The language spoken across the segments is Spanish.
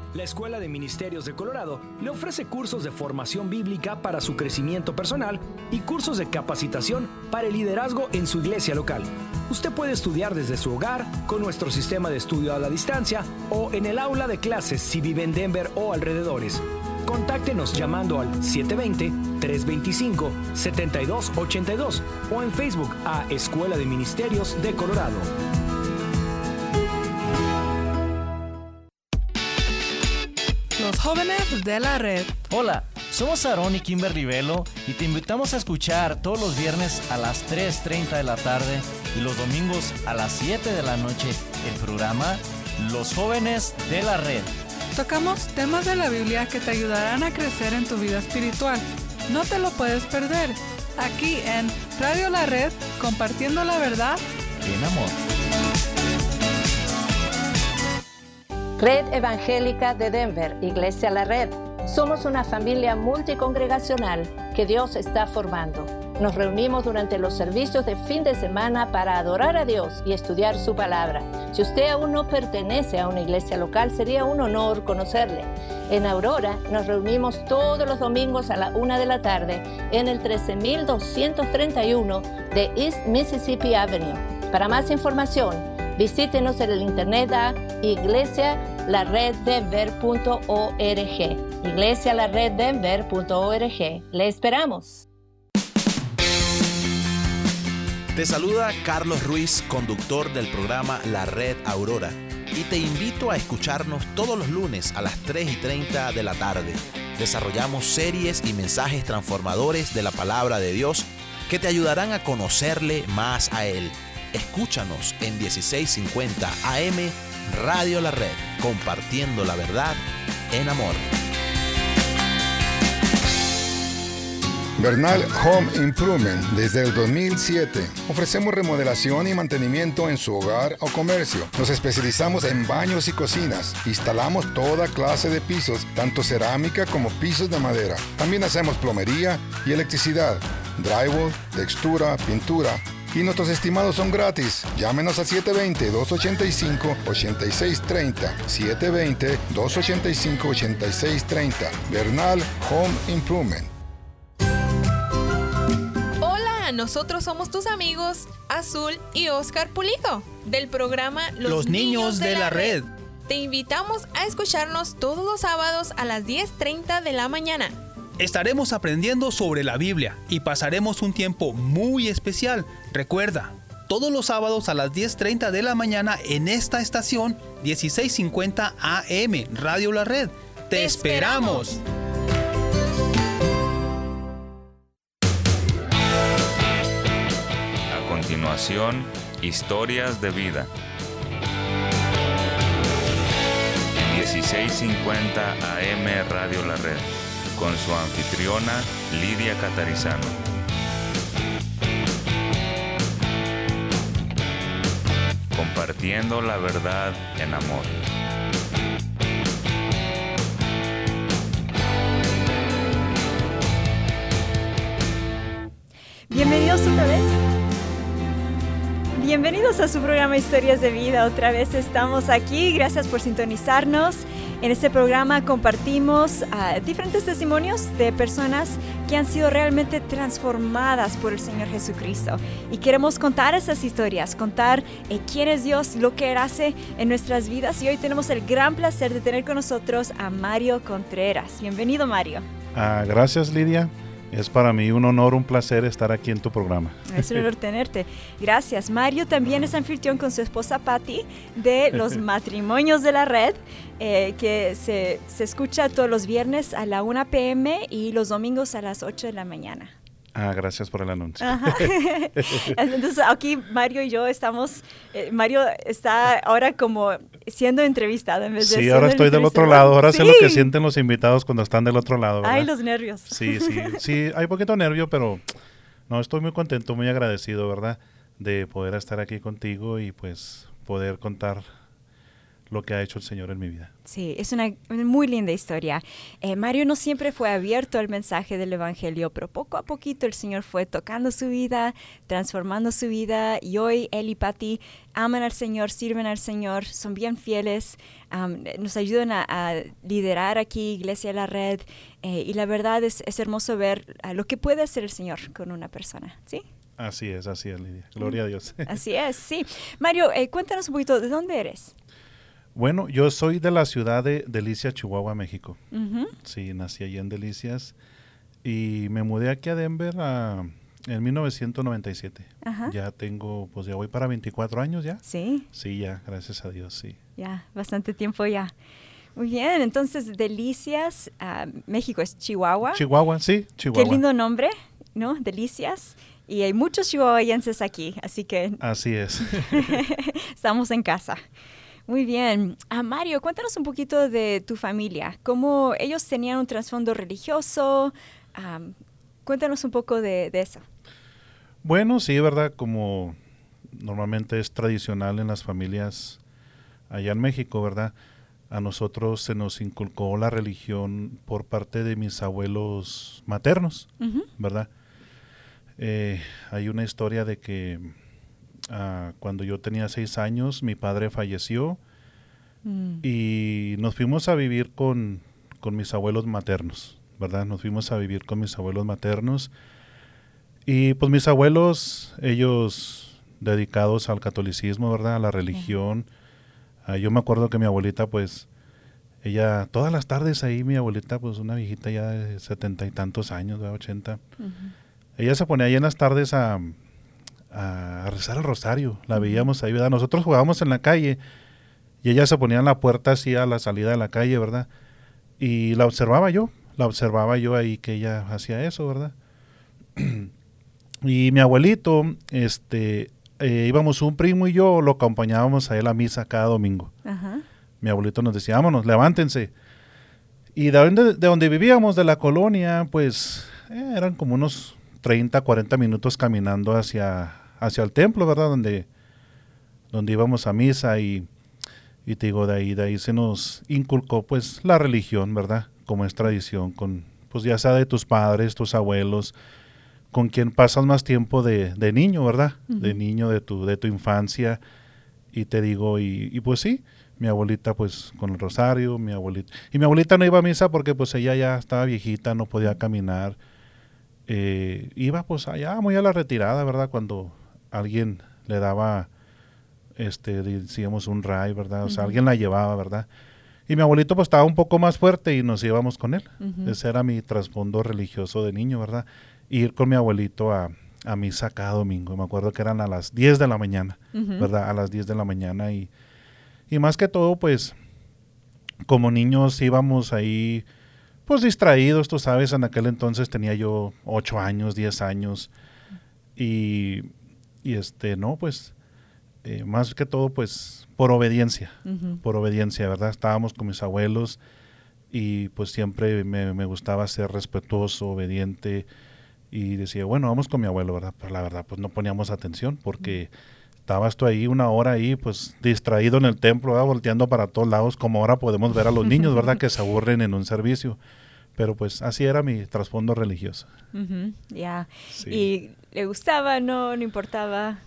La Escuela de Ministerios de Colorado le ofrece cursos de formación bíblica para su crecimiento personal y cursos de capacitación para el liderazgo en su iglesia local. Usted puede estudiar desde su hogar, con nuestro sistema de estudio a la distancia o en el aula de clases si vive en Denver o alrededores. Contáctenos llamando al 720-325-7282 o en Facebook a Escuela de Ministerios de Colorado. Los jóvenes de la red. Hola, somos Aarón y Kimberly Velo y te invitamos a escuchar todos los viernes a las 3:30 de la tarde y los domingos a las 7 de la noche el programa Los jóvenes de la red. Tocamos temas de la Biblia que te ayudarán a crecer en tu vida espiritual. No te lo puedes perder. Aquí en Radio La Red, compartiendo la verdad En amor. Red Evangélica de Denver, Iglesia La Red. Somos una familia multicongregacional que Dios está formando. Nos reunimos durante los servicios de fin de semana para adorar a Dios y estudiar su palabra. Si usted aún no pertenece a una iglesia local, sería un honor conocerle. En Aurora nos reunimos todos los domingos a la 1 de la tarde en el 13231 de East Mississippi Avenue. Para más información, visítenos en el internet a iglesialareddenver.org. iglesialareddenver.org. Le esperamos. Te saluda Carlos Ruiz, conductor del programa La Red Aurora, y te invito a escucharnos todos los lunes a las 3:30 de la tarde. Desarrollamos series y mensajes transformadores de la palabra de Dios que te ayudarán a conocerle más a Él. Escúchanos en 1650 AM Radio La Red, compartiendo la verdad en amor. Bernal Home Improvement. Desde el 2007 ofrecemos remodelación y mantenimiento en su hogar o comercio. Nos especializamos en baños y cocinas. Instalamos toda clase de pisos, tanto cerámica como pisos de madera. También hacemos plomería y electricidad, drywall, textura, pintura. Y nuestros estimados son gratis. Llámenos a 720-285-8630. 720-285-8630. Bernal Home Improvement. Nosotros somos tus amigos Azul y Oscar Pulido del programa Los Niños de la Red. Te invitamos a escucharnos todos los sábados a las 10:30 de la mañana. Estaremos aprendiendo sobre la Biblia y pasaremos un tiempo muy especial. Recuerda, todos los sábados a las 10:30 de la mañana en esta estación 1650 AM Radio La Red. ¡Te esperamos! A continuación, historias de vida. 1650 AM Radio La Red, con su anfitriona Lidia Catarizano. Compartiendo la verdad en amor. Bienvenidos otra vez. Bienvenidos a su programa Historias de Vida. Otra vez estamos aquí. Gracias por sintonizarnos. En este programa compartimos diferentes testimonios de personas que han sido realmente transformadas por el Señor Jesucristo. Y queremos contar esas historias, contar quién es Dios, lo que Él hace en nuestras vidas. Y hoy tenemos el gran placer de tener con nosotros a Mario Contreras. Bienvenido, Mario. Gracias, Lidia. Es para mí un honor, un placer estar aquí en tu programa. Es un honor tenerte. Gracias. Mario también es anfitrión con su esposa Patti de Los Matrimonios de la Red, que se escucha todos los viernes a la 1 p.m. y los domingos a las 8 de la mañana. Gracias por el anuncio. Ajá. Entonces aquí Mario y yo estamos, Mario está ahora como siendo entrevistado en vez de Sí, ahora estoy del otro lado, ahora sé lo que sienten los invitados cuando están del otro lado, ¿verdad? Ay, los nervios. Sí, hay poquito nervio, pero no, estoy muy contento, muy agradecido, ¿verdad? De poder estar aquí contigo y pues poder contar lo que ha hecho el Señor en mi vida. Sí, es una muy linda historia. Mario no siempre fue abierto al mensaje del Evangelio, pero poco a poquito el Señor fue tocando su vida, transformando su vida, y hoy él y Patty aman al Señor, sirven al Señor, son bien fieles, nos ayudan a liderar aquí Iglesia La Red, y la verdad es hermoso ver lo que puede hacer el Señor con una persona, ¿sí? Así es, Lidia. Gloria a Dios. Así es, sí. Mario, cuéntanos un poquito, ¿de dónde eres? Bueno, yo soy de la ciudad de Delicias, Chihuahua, México. Uh-huh. Sí, nací allí en Delicias y me mudé aquí a Denver en 1997. Ajá. Ya pues ya voy para 24 años ya. Sí. Sí, ya, gracias a Dios, sí. Ya, bastante tiempo ya. Muy bien, entonces Delicias, México es Chihuahua. Chihuahua, sí, Chihuahua. Qué lindo nombre, ¿no? Delicias. Y hay muchos chihuahuenses aquí, así que... Así es. Estamos en casa. Muy bien. Mario, cuéntanos un poquito de tu familia. ¿Cómo ellos tenían un trasfondo religioso? Cuéntanos un poco de eso. Bueno, sí, ¿verdad? Como normalmente es tradicional en las familias allá en México, ¿verdad? A nosotros se nos inculcó la religión por parte de mis abuelos maternos, uh-huh. ¿verdad? Hay una historia de que cuando yo tenía 6 años, mi padre falleció y nos fuimos a vivir con mis abuelos maternos, ¿verdad? Nos fuimos a vivir con mis abuelos maternos y pues mis abuelos, ellos dedicados al catolicismo, ¿verdad? A la religión. Yo me acuerdo que mi abuelita, pues, ella, todas las tardes ahí, mi abuelita, pues una viejita ya de 70 y tantos años, ¿verdad? 80. Uh-huh. Ella se ponía ahí en las tardes a rezar el rosario, la veíamos ahí, ¿verdad? Nosotros jugábamos en la calle y ella se ponía en la puerta así a la salida de la calle, ¿verdad? Y la observaba yo ahí que ella hacía eso, ¿verdad? Y mi abuelito, íbamos un primo y yo, lo acompañábamos a él a misa cada domingo. Uh-huh. Mi abuelito nos decía, vámonos, levántense. Y de donde vivíamos, de la colonia, pues eran como unos 30, 40 minutos caminando hacia el templo, ¿verdad? Donde íbamos a misa y te digo, de ahí se nos inculcó pues la religión, ¿verdad? Como es tradición, pues ya sea de tus padres, tus abuelos, con quien pasas más tiempo de niño, ¿verdad? Uh-huh. De niño, de tu infancia. Y te digo, y pues sí, mi abuelita pues con el rosario, mi abuelita no iba a misa porque pues ella ya estaba viejita, no podía caminar. Iba pues allá muy a la retirada, ¿verdad? Cuando alguien le daba, decíamos un ray, ¿verdad? O sea, alguien la llevaba, ¿verdad? Y mi abuelito pues estaba un poco más fuerte y nos íbamos con él. Uh-huh. Ese era mi trasfondo religioso de niño, ¿verdad? Ir con mi abuelito a misa cada domingo. Me acuerdo que eran a las 10 de la mañana, uh-huh. ¿verdad? A las 10 de la mañana y más que todo pues como niños íbamos ahí pues distraídos, tú sabes, en aquel entonces tenía yo 8 años, 10 años y no, pues más que todo pues por obediencia, ¿verdad? Estábamos con mis abuelos y pues siempre me gustaba ser respetuoso, obediente y decía, bueno, vamos con mi abuelo, ¿verdad? Pero la verdad pues no poníamos atención porque estabas tú ahí una hora ahí pues distraído en el templo, ¿verdad? Volteando para todos lados, como ahora podemos ver a los niños, ¿verdad? Que se aburren en un servicio. Pero pues así era mi trasfondo religioso. Uh-huh, ya. Yeah. Sí. ¿Y le gustaba? ¿No importaba?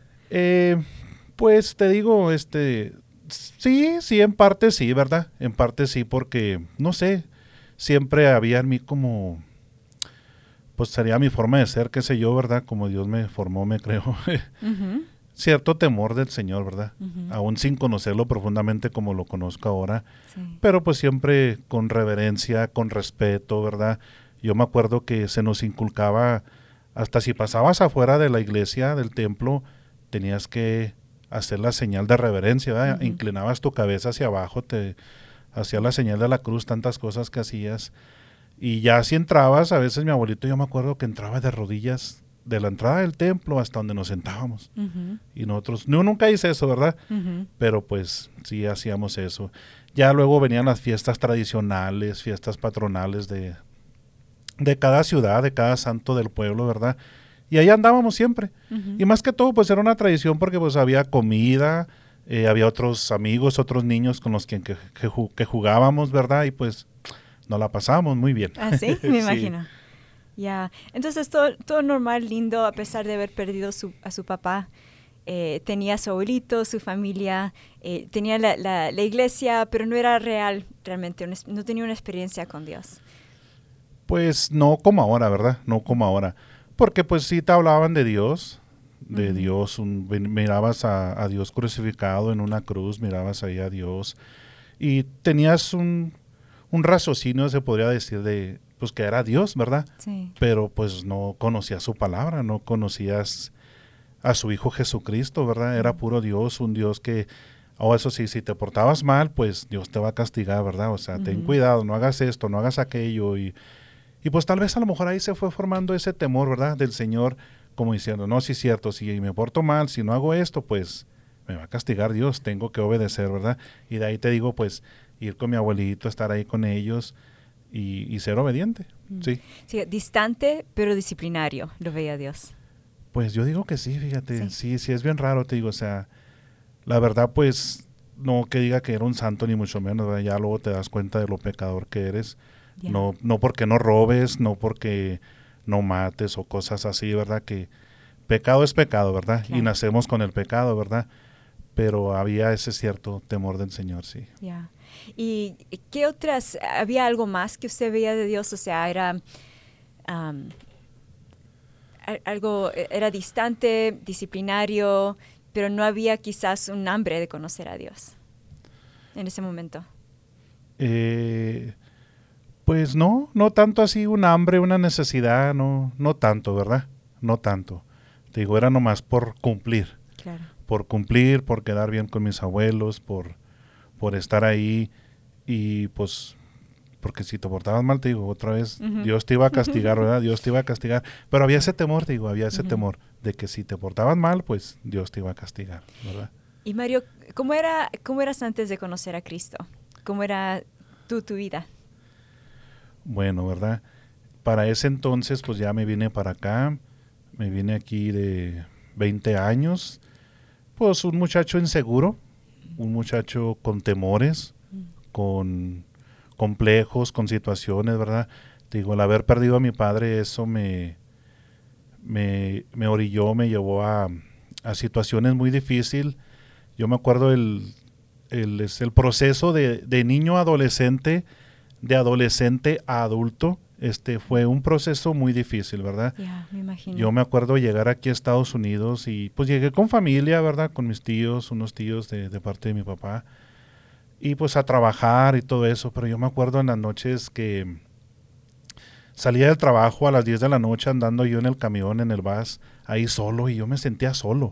Pues te digo, sí, en parte sí, ¿verdad? En parte sí, porque, no sé, siempre había en mí como, pues sería mi forma de ser, qué sé yo, ¿verdad? Como Dios me formó, me creó. Uh-huh. Cierto temor del Señor, ¿verdad? Uh-huh. Aún sin conocerlo profundamente como lo conozco ahora, sí. Pero pues siempre con reverencia, con respeto, ¿verdad? Yo me acuerdo que se nos inculcaba, hasta si pasabas afuera de la iglesia, del templo, tenías que hacer la señal de reverencia, ¿verdad? Uh-huh. Inclinabas tu cabeza hacia abajo, te hacía la señal de la cruz, tantas cosas que hacías. Y ya si entrabas, a veces mi abuelito, yo me acuerdo que entraba de rodillas de la entrada del templo hasta donde nos sentábamos. Uh-huh. Y nosotros, nunca hice eso, ¿verdad? Uh-huh. Pero pues sí hacíamos eso. Ya luego venían las fiestas tradicionales, fiestas patronales de cada ciudad, de cada santo del pueblo, ¿verdad? Y ahí andábamos siempre. Uh-huh. Y más que todo, pues era una tradición porque pues había comida, había otros amigos, otros niños con los que jugábamos, ¿verdad? Y pues nos la pasábamos muy bien. ¿Ah, sí? Me imagino. Ya. Entonces, todo normal, lindo, a pesar de haber perdido a su papá. Tenía a su abuelito, su familia, tenía la iglesia, pero no era real realmente, no tenía una experiencia con Dios. Pues no como ahora, ¿verdad? No como ahora. Porque pues sí te hablaban de Dios, Dios, mirabas a Dios crucificado en una cruz, mirabas ahí a Dios y tenías un raciocinio, se podría decir, de pues que era Dios, ¿verdad? Sí. Pero pues no conocías su palabra, no conocías a su Hijo Jesucristo, ¿verdad? Era puro Dios, un Dios que, eso sí, si te portabas mal, pues Dios te va a castigar, ¿verdad? O sea, ten cuidado, no hagas esto, no hagas aquello y pues tal vez a lo mejor ahí se fue formando ese temor, ¿verdad? Del Señor, como diciendo, no, sí es cierto, si me porto mal, si no hago esto, pues me va a castigar Dios, tengo que obedecer, ¿verdad? Y de ahí te digo, pues, ir con mi abuelito, estar ahí con ellos y ser obediente, ¿sí? Sí, distante, pero disciplinario, lo veía Dios. Pues yo digo que sí, fíjate, sí es bien raro, te digo, o sea, la verdad, pues, no que diga que era un santo ni mucho menos, ¿verdad? Ya luego te das cuenta de lo pecador que eres. Yeah. No porque no robes, no porque no mates o cosas así, ¿verdad? Que pecado es pecado, ¿verdad? Claro. Y nacemos con el pecado, ¿verdad? Pero había ese cierto temor del Señor, sí. Yeah. ¿Y qué otras, había algo más que usted veía de Dios? O sea, era algo, era distante, disciplinario, pero no había quizás un hambre de conocer a Dios en ese momento. Pues no tanto así un hambre, una necesidad, no tanto, ¿verdad? No tanto. Te digo, era nomás por cumplir. Claro. Por cumplir, por quedar bien con mis abuelos, por estar ahí y pues porque si te portabas mal, te digo, otra vez Dios te iba a castigar, ¿verdad? Dios te iba a castigar. Pero había ese temor, te digo, había ese temor de que si te portabas mal, pues Dios te iba a castigar, ¿verdad? Y Mario, ¿cómo eras antes de conocer a Cristo? ¿Cómo era tu vida? Bueno, ¿verdad? Para ese entonces, pues ya me vine para acá, me vine aquí de 20 años, pues un muchacho inseguro, un muchacho con temores, con complejos, con situaciones, ¿verdad? Te digo, el haber perdido a mi padre, eso me orilló, me llevó a situaciones muy difíciles. Yo me acuerdo el proceso de niño a adolescente, de adolescente a adulto, fue un proceso muy difícil, ¿verdad? Ya, me imagino. Yo me acuerdo llegar aquí a Estados Unidos y pues llegué con familia, ¿verdad? Con mis tíos, unos tíos de parte de mi papá, y pues a trabajar y todo eso, pero yo me acuerdo en las noches que salía del trabajo a las 10 de la noche andando yo en el camión, en el bus, ahí solo, y yo me sentía solo,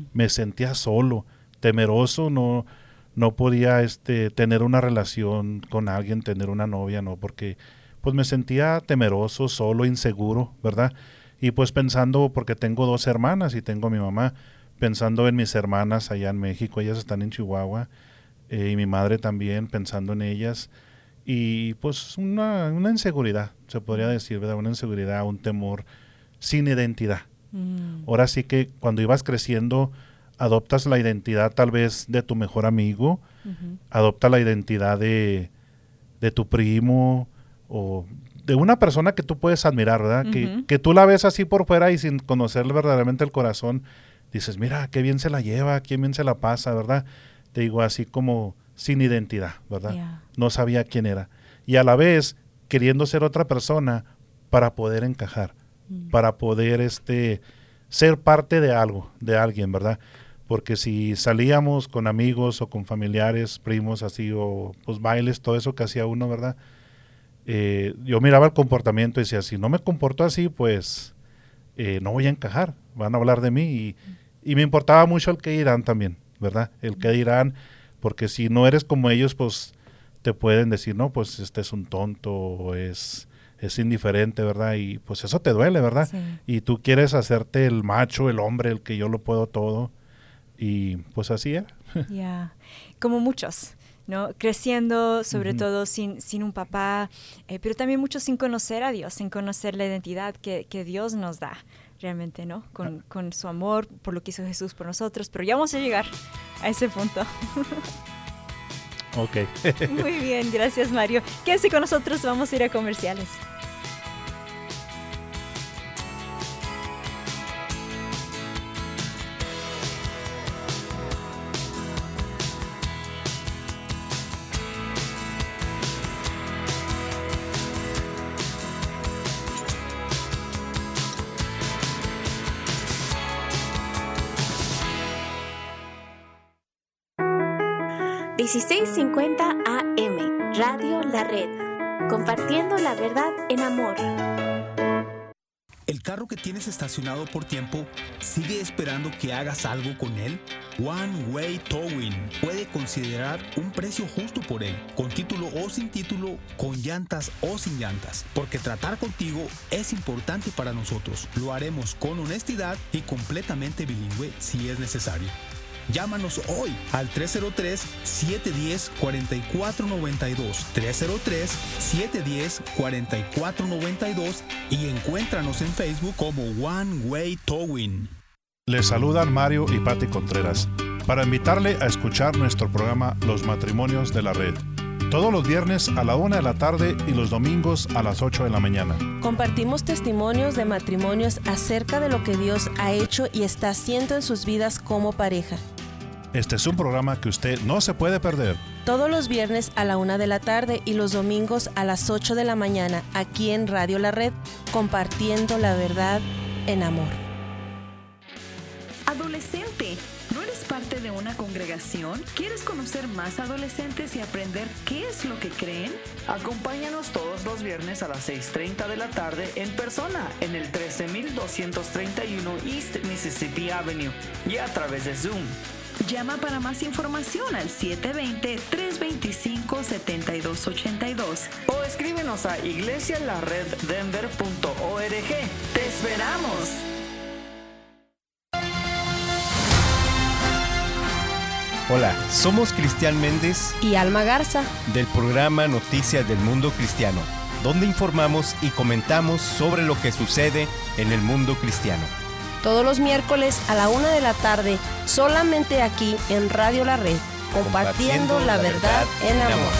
temeroso, no podía tener una relación con alguien, tener una novia, no, porque pues me sentía temeroso, solo, inseguro, ¿verdad? Y pues pensando, porque tengo 2 hermanas y tengo a mi mamá, pensando en mis hermanas allá en México, ellas están en Chihuahua, y mi madre también, pensando en ellas, y pues una inseguridad, se podría decir, ¿verdad? Una inseguridad, un temor sin identidad. Ahora sí que cuando ibas creciendo, adoptas la identidad tal vez de tu mejor amigo, adopta la identidad de tu primo, o de una persona que tú puedes admirar, ¿verdad? Que tú la ves así por fuera y sin conocerle verdaderamente el corazón, dices, mira, qué bien se la lleva, qué bien se la pasa, ¿verdad? Te digo, así como sin identidad, ¿verdad? Yeah. No sabía quién era. Y a la vez, queriendo ser otra persona para poder encajar, para poder ser parte de algo, de alguien, ¿verdad? Porque si salíamos con amigos o con familiares, primos, así, o pues bailes, todo eso que hacía uno, ¿verdad? Yo miraba el comportamiento y decía, si no me comporto así, pues no voy a encajar, van a hablar de mí. Y me importaba mucho el que dirán también, ¿verdad? El que dirán, porque si no eres como ellos, pues te pueden decir, no, pues este es un tonto, o es indiferente, ¿verdad? Y pues eso te duele, ¿verdad? Sí. Y tú quieres hacerte el macho, el hombre, el que yo lo puedo todo. Y pues así era. Yeah. Como muchos, ¿no? Creciendo, sobre todo sin un papá, pero también muchos sin conocer a Dios, sin conocer la identidad que Dios nos da, realmente, ¿no? Con su amor por lo que hizo Jesús por nosotros, pero ya vamos a llegar a ese punto. Ok. Muy bien, gracias Mario. Quédese con nosotros, vamos a ir a comerciales. $16.50 AM, Radio La Red, compartiendo la verdad en amor. ¿El carro que tienes estacionado por tiempo sigue esperando que hagas algo con él? One Way Towing puede considerar un precio justo por él, con título o sin título, con llantas o sin llantas, porque tratar contigo es importante para nosotros. Lo haremos con honestidad y completamente bilingüe si es necesario. Llámanos hoy al 303-710-4492, 303-710-4492 y encuéntranos en Facebook como One Way Towing. Les saludan Mario y Patti Contreras para invitarle a escuchar nuestro programa Los Matrimonios de la Red. Todos los viernes a la 1 de la tarde y los domingos a las 8 de la mañana. Compartimos testimonios de matrimonios acerca de lo que Dios ha hecho y está haciendo en sus vidas como pareja. Este es un programa que usted no se puede perder. Todos los viernes a la 1 de la tarde y los domingos a las 8 de la mañana, aquí en Radio La Red, compartiendo la verdad en amor. Adolescente, ¿no eres parte de una congregación? ¿Quieres conocer más adolescentes y aprender qué es lo que creen? Acompáñanos todos los viernes a las 6:30 de la tarde en persona en el 13231 East Mississippi Avenue y a través de Zoom. Llama para más información al 720-325-7282 o escríbenos a iglesialareddenver.org. ¡Te esperamos! Hola, somos Cristian Méndez y Alma Garza del programa Noticias del Mundo Cristiano, donde informamos y comentamos sobre lo que sucede en el mundo cristiano. Todos los miércoles a la 1 de la tarde, solamente aquí en Radio La Red, compartiendo la verdad en amor.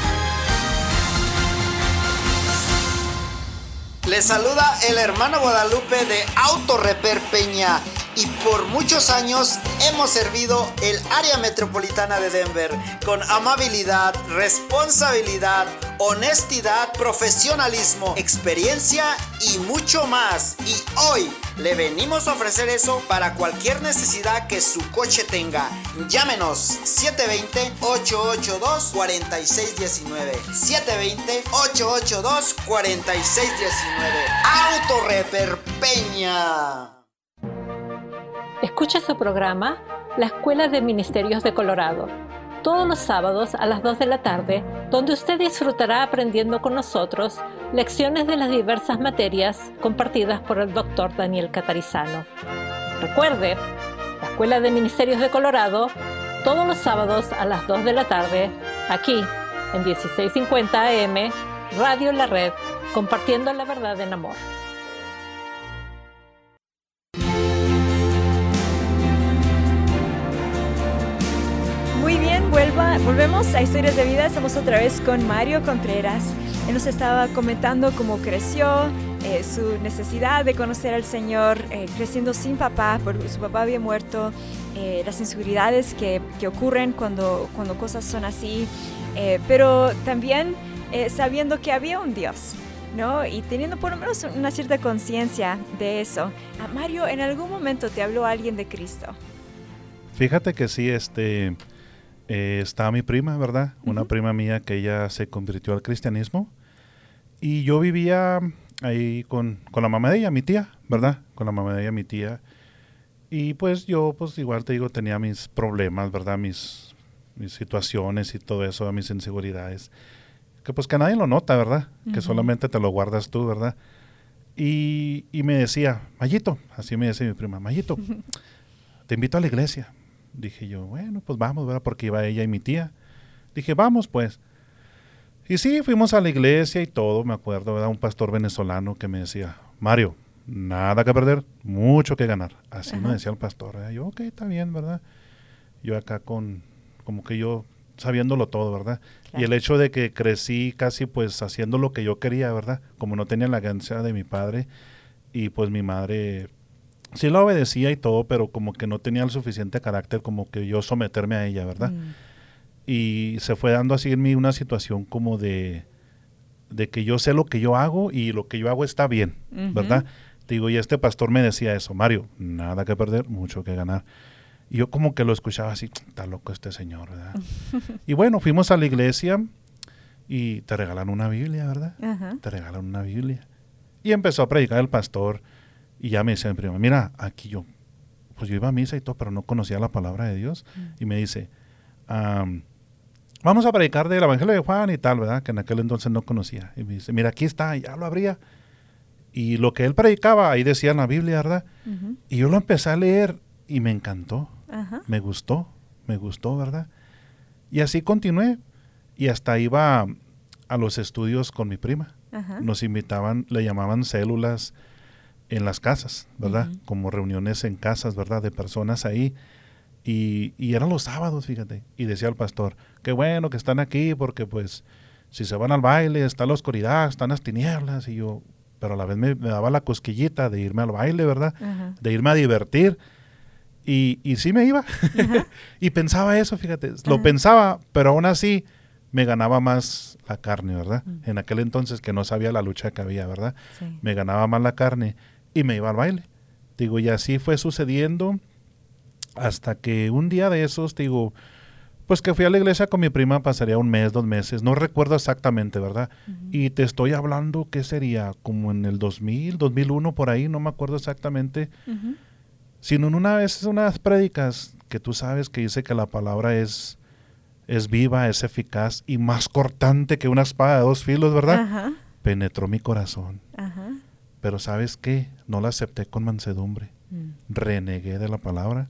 Les saluda el hermano Guadalupe de Auto Repair Peña y por muchos años hemos servido el área metropolitana de Denver con amabilidad, responsabilidad, honestidad, profesionalismo, experiencia y mucho más. Y hoy le venimos a ofrecer eso para cualquier necesidad que su coche tenga. Llámenos 720-882-4619. 720-882-4619. Auto Repair Peña. Escucha su programa La Escuela de Ministerios de Colorado, todos los sábados a las 2 de la tarde, donde usted disfrutará aprendiendo con nosotros lecciones de las diversas materias compartidas por el Dr. Daniel Catarizano. Recuerde, La Escuela de Ministerios de Colorado, todos los sábados a las 2 de la tarde, aquí en 1650 AM, Radio La Red, compartiendo la verdad en amor. Muy bien, volvemos a Historias de Vida. Estamos otra vez con Mario Contreras. Él nos estaba comentando cómo creció, su necesidad de conocer al Señor, creciendo sin papá, porque su papá había muerto, las inseguridades que ocurren cuando cosas son así, pero también sabiendo que había un Dios, ¿no? Y teniendo por lo menos una cierta conciencia de eso. Mario, ¿en algún momento te habló alguien de Cristo? Fíjate que sí, está mi prima, ¿verdad? Una prima mía que ella se convirtió al cristianismo y yo vivía ahí con la mamá de ella, mi tía, ¿verdad? Con la mamá de ella, mi tía. Y pues yo, pues igual te digo, tenía mis problemas, ¿verdad? Mis situaciones y todo eso, mis inseguridades. Que pues que nadie lo nota, ¿verdad? Que solamente te lo guardas tú, ¿verdad? Y me decía, Mayito, así me decía mi prima, Mayito, te invito a la iglesia. Dije yo, bueno, pues vamos, ¿verdad? Porque iba ella y mi tía. Dije, vamos, pues. Y sí, fuimos a la iglesia y todo, me acuerdo, ¿verdad? Un pastor venezolano que me decía, Mario, nada que perder, mucho que ganar. Así me decía el pastor, ¿verdad? Yo, ok, está bien, ¿verdad? Yo acá como que yo sabiéndolo todo, ¿verdad? Claro. Y el hecho de que crecí casi pues haciendo lo que yo quería, ¿verdad? Como no tenía la herencia de mi padre, y pues mi madre sí la obedecía y todo, pero como que no tenía el suficiente carácter como que yo someterme a ella, ¿verdad? Y se fue dando así en mí una situación como de que yo sé lo que yo hago y lo que yo hago está bien, ¿verdad? Digo, y este pastor me decía eso, Mario, nada que perder, mucho que ganar. Y yo como que lo escuchaba así, está loco este señor, ¿verdad? Y bueno, fuimos a la iglesia y te regalan una Biblia, ¿verdad? Te regalan una Biblia. Y empezó a predicar el pastor y ya me dice mi prima, mira, aquí yo iba a misa y todo, pero no conocía la palabra de Dios. Y me dice, vamos a predicar del Evangelio de Juan y tal, ¿verdad? Que en aquel entonces no conocía. Y me dice, mira, aquí está, y ya lo abría. Y lo que él predicaba, ahí decía en la Biblia, ¿verdad? Y yo lo empecé a leer y me encantó. Me gustó, ¿verdad? Y así continué. Y hasta iba a los estudios con mi prima. Nos invitaban, le llamaban células en las casas, ¿verdad? Como reuniones en casas, ¿verdad? De personas ahí. Y eran los sábados, fíjate. Y decía el pastor, qué bueno que están aquí porque pues si se van al baile, está la oscuridad, están las tinieblas. Y yo, pero a la vez me daba la cosquillita de irme al baile, ¿verdad? De irme a divertir. Y sí me iba. Y pensaba eso, fíjate. Lo pensaba, pero aún así me ganaba más la carne, ¿verdad? En aquel entonces que no sabía la lucha que había, ¿verdad? Sí. Me ganaba más la carne y me iba al baile. Digo, y así fue sucediendo hasta que un día de esos, digo, pues que fui a la iglesia con mi prima, pasaría 1 mes, 2 meses, no recuerdo exactamente, ¿verdad? Y te estoy hablando, ¿qué sería? Como en el 2000, 2001, por ahí, no me acuerdo exactamente. Sino en unas prédicas que tú sabes que dice que la palabra es viva, es eficaz y más cortante que una espada de 2 filos, ¿verdad? Penetró mi corazón. Pero ¿sabes qué? No la acepté con mansedumbre. Renegué de la palabra.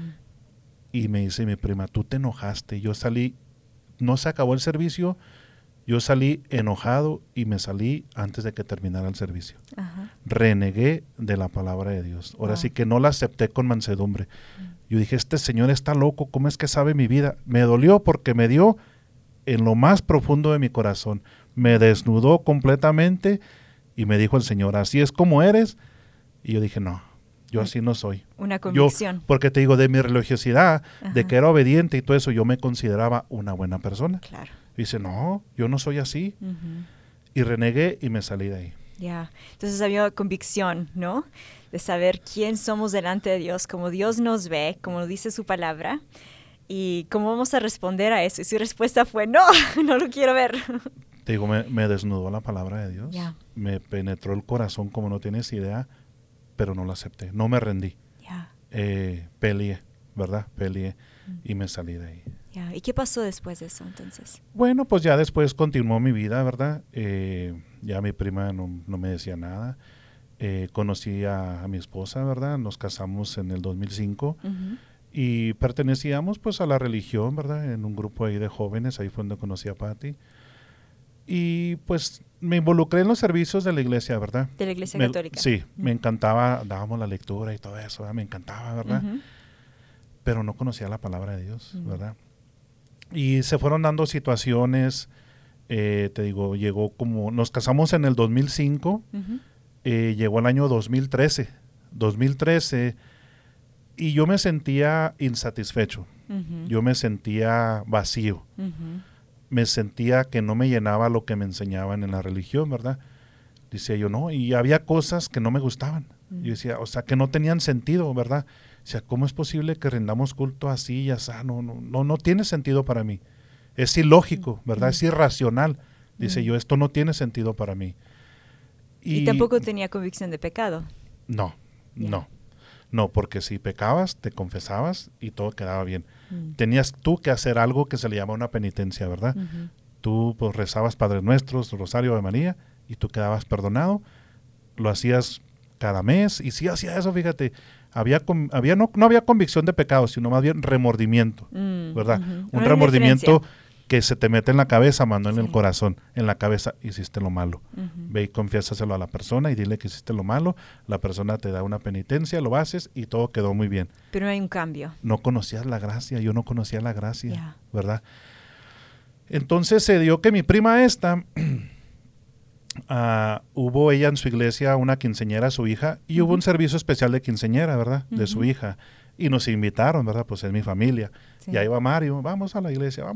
Y me dice mi prima, tú te enojaste. Yo salí, no se acabó el servicio, yo salí enojado y me salí antes de que terminara el servicio. Renegué de la palabra de Dios. Ahora sí que no la acepté con mansedumbre. Yo dije, este señor está loco, ¿cómo es que sabe mi vida? Me dolió porque me dio en lo más profundo de mi corazón. Me desnudó completamente y me dijo el Señor, así es como eres. Y yo dije, no, yo así no soy. Una convicción. Porque te digo, de mi religiosidad, de que era obediente y todo eso, yo me consideraba una buena persona. Claro. Y dice, no, yo no soy así. Y renegué y me salí de ahí. Ya, entonces había convicción, ¿no? De saber quién somos delante de Dios, cómo Dios nos ve, como dice su palabra, y cómo vamos a responder a eso. Y su respuesta fue, no, no lo quiero ver. Te digo, me desnudó la palabra de Dios, me penetró el corazón como no tienes idea, pero no la acepté, no me rendí. Peleé, ¿verdad? Peleé y me salí de ahí. ¿Y qué pasó después de eso entonces? Bueno, pues ya después continuó mi vida, ¿verdad? Ya mi prima no me decía nada. Conocí a mi esposa, ¿verdad? Nos casamos en el 2005 y pertenecíamos pues a la religión, ¿verdad? En un grupo ahí de jóvenes, ahí fue donde conocí a Patti. Y pues me involucré en los servicios de la iglesia, ¿verdad? De la iglesia católica. Sí, me encantaba, dábamos la lectura y todo eso, ¿verdad? Me encantaba, ¿verdad? Pero no conocía la palabra de Dios, ¿verdad? Y se fueron dando situaciones, te digo, llegó como, nos casamos en el 2005, llegó el año 2013, y yo me sentía insatisfecho, yo me sentía vacío, me sentía que no me llenaba lo que me enseñaban en la religión, ¿verdad? Decía yo, no, y había cosas que no me gustaban, yo decía, o sea, que no tenían sentido, ¿verdad? O sea, ¿cómo es posible que rendamos culto así y así? No tiene sentido para mí. Es ilógico, ¿verdad? Es irracional. Dice yo, esto no tiene sentido para mí. Y tampoco tenía convicción de pecado. No, porque si pecabas, te confesabas y todo quedaba bien. Tenías tú que hacer algo que se le llama una penitencia, ¿verdad? Tú pues rezabas Padres Nuestros, Rosario de María, y tú quedabas perdonado. Lo hacías cada mes, y si hacía eso, fíjate, no había convicción de pecado, sino más bien remordimiento, ¿verdad? Un remordimiento que se te mete en la cabeza, mano, en el corazón, en la cabeza, hiciste lo malo. Ve y confiésaselo a la persona y dile que hiciste lo malo, la persona te da una penitencia, lo haces y todo quedó muy bien. Pero no hay un cambio. No conocías la gracia, yo no conocía la gracia, ¿verdad? Entonces se dio que mi prima esta, hubo ella en su iglesia una quinceañera a su hija y hubo un servicio especial de quinceañera, ¿verdad? De su hija. Y nos invitaron, ¿verdad? Pues es mi familia. Y ahí va Mario, vamos a la iglesia.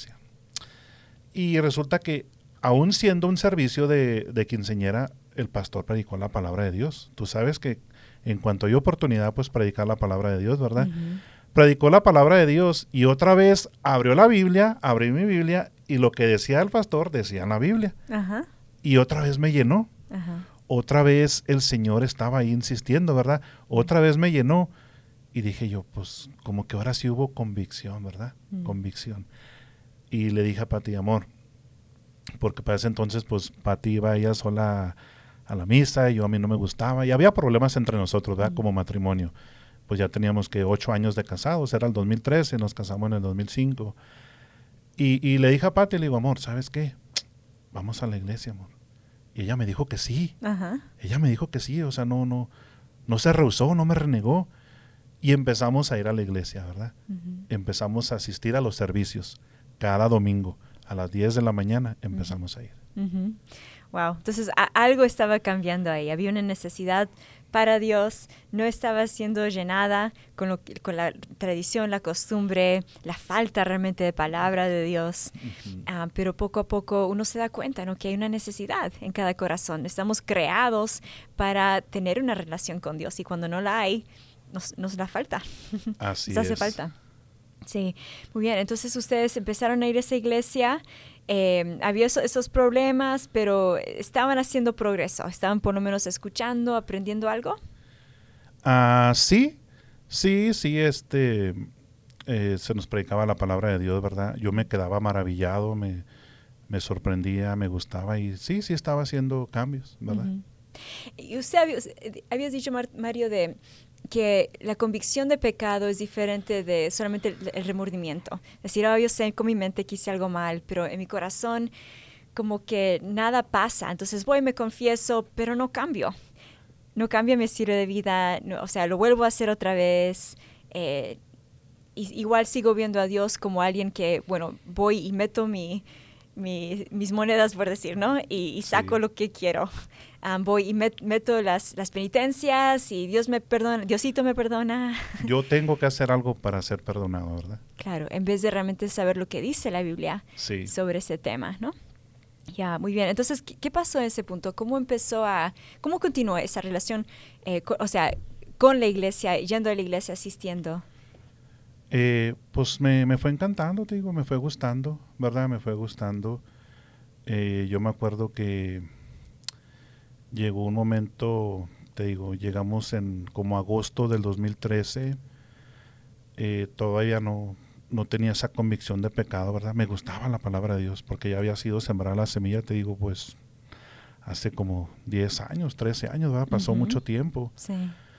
Y resulta que, aún siendo un servicio de quinceañera, el pastor predicó la palabra de Dios. Tú sabes que en cuanto hay oportunidad, pues predicar la palabra de Dios, ¿verdad? Predicó la palabra de Dios y otra vez abrió la Biblia, abrí mi Biblia y lo que decía el pastor decía en la Biblia. Y otra vez me llenó. Otra vez el Señor estaba ahí insistiendo, ¿verdad? Otra vez me llenó. Y dije yo, pues como que ahora sí hubo convicción, ¿verdad? Convicción. Y le dije a Pati, amor, porque para ese entonces, pues Pati iba ella sola a la misa y yo a mí no me gustaba. Y había problemas entre nosotros, ¿verdad? Como matrimonio. Pues ya teníamos que 8 años de casados, era el 2013, nos casamos en el 2005. Y le dije a Pati, le digo, amor, ¿sabes qué? Vamos a la iglesia, amor. Y ella me dijo que sí. Ella me dijo que sí, o sea, no se rehusó, no me renegó. Y empezamos a ir a la iglesia, ¿verdad? Empezamos a asistir a los servicios. Cada domingo, a las 10 de la mañana, empezamos a ir. Wow, entonces algo estaba cambiando ahí. Había una necesidad para Dios, no estaba siendo llenada con la tradición, la costumbre, la falta realmente de palabra de Dios. Pero poco a poco uno se da cuenta, ¿no?, que hay una necesidad en cada corazón. Estamos creados para tener una relación con Dios y cuando no la hay, nos da falta. Así nos hace falta. Sí, muy bien. Entonces ustedes empezaron a ir a esa iglesia, había esos problemas, pero estaban haciendo progreso, estaban por lo menos escuchando, aprendiendo algo. Sí, se nos predicaba la palabra de Dios, ¿verdad? Yo me quedaba maravillado, me sorprendía, me gustaba y sí estaba haciendo cambios, ¿verdad? Y usted habías dicho, Mario, de que la convicción de pecado es diferente de solamente el remordimiento. Es decir, yo sé con mi mente que hice algo mal, pero en mi corazón como que nada pasa. Entonces voy y me confieso, pero no cambio. No cambia mi estilo de vida, o sea, lo vuelvo a hacer otra vez. Igual sigo viendo a Dios como alguien que, bueno, voy y meto mis monedas, por decir, ¿no? Y saco lo que quiero. Voy y meto las penitencias y Dios me perdona, Diosito me perdona. Yo tengo que hacer algo para ser perdonado, ¿verdad? Claro, en vez de realmente saber lo que dice la Biblia sobre ese tema, ¿no? Ya, muy bien. Entonces, ¿qué pasó en ese punto? ¿Cómo continuó esa relación, con la iglesia, yendo a la iglesia, asistiendo? Pues me fue encantando, te digo, me fue gustando, ¿verdad? Me fue gustando. Yo me acuerdo que llegó un momento, te digo, llegamos en como agosto del 2013, todavía no tenía esa convicción de pecado, ¿verdad? Me gustaba la palabra de Dios porque ya había sido sembrada la semilla, te digo, pues hace como 10 años, 13 años, ¿verdad? Pasó mucho tiempo. Sí.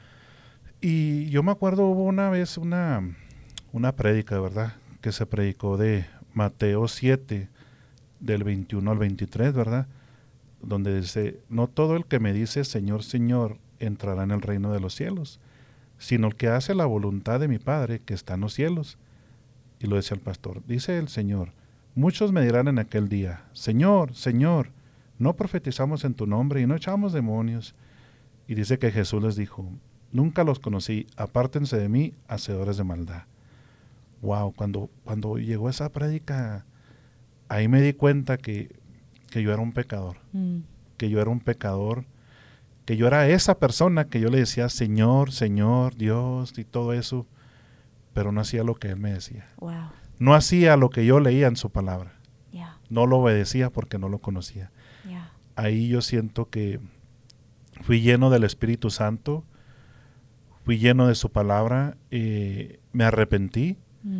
Y yo me acuerdo, hubo una vez una prédica, ¿verdad? Que se predicó de Mateo 7, del 21 al 23, ¿verdad? Donde dice, no todo el que me dice Señor, Señor, entrará en el reino de los cielos, sino el que hace la voluntad de mi Padre que está en los cielos. Y lo decía el pastor, dice el Señor, muchos me dirán en aquel día, Señor, Señor, no profetizamos en tu nombre y no echamos demonios. Y dice que Jesús les dijo, nunca los conocí, apártense de mí, hacedores de maldad. Wow, cuando llegó esa prédica, ahí me di cuenta que yo era un pecador, que yo era un pecador, que yo era esa persona que yo le decía Señor, Señor, Dios y todo eso, pero no hacía lo que Él me decía. Wow. No hacía lo que yo leía en su palabra. No lo obedecía porque no lo conocía. Ahí yo siento que fui lleno del Espíritu Santo, fui lleno de su palabra, me arrepentí,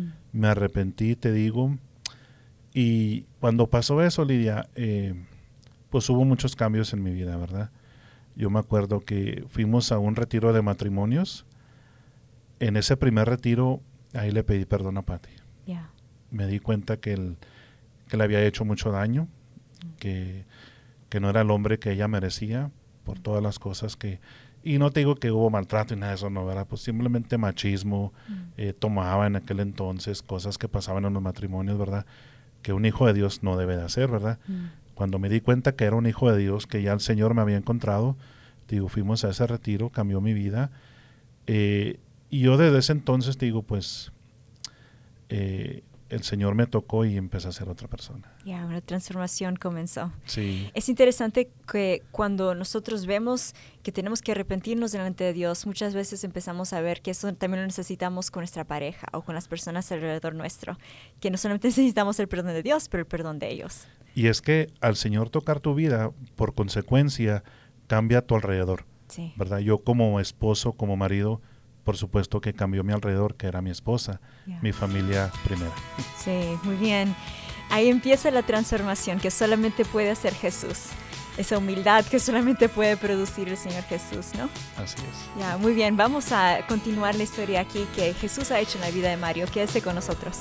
te digo, y cuando pasó eso, Lidia, pues hubo muchos cambios en mi vida, ¿verdad? Yo me acuerdo que fuimos a un retiro de matrimonios. En ese primer retiro, ahí le pedí perdón a Pati. Me di cuenta que que le había hecho mucho daño, que no era el hombre que ella merecía por todas las cosas que... Y no te digo que hubo maltrato y nada de eso, no, ¿verdad? Pues simplemente machismo, tomaba en aquel entonces cosas que pasaban en los matrimonios, ¿verdad? Que un hijo de Dios no debe de hacer, ¿verdad? Cuando me di cuenta que era un hijo de Dios, que ya el Señor me había encontrado, digo, fuimos a ese retiro, cambió mi vida. Y yo desde ese entonces, digo, pues, el Señor me tocó y empecé a ser otra persona. Ya, una transformación comenzó. Sí. Es interesante que cuando nosotros vemos que tenemos que arrepentirnos delante de Dios, muchas veces empezamos a ver que eso también lo necesitamos con nuestra pareja o con las personas alrededor nuestro, que no solamente necesitamos el perdón de Dios, pero el perdón de ellos. Y es que al Señor tocar tu vida, por consecuencia, cambia a tu alrededor, sí. ¿verdad? Yo como esposo, como marido, por supuesto que cambió mi alrededor, que era mi esposa, mi familia primera. Sí, muy bien. Ahí empieza la transformación que solamente puede hacer Jesús. Esa humildad que solamente puede producir el Señor Jesús, ¿no? Así es. Ya, muy bien. Vamos a continuar la historia aquí que Jesús ha hecho en la vida de Mario. Quédese con nosotros.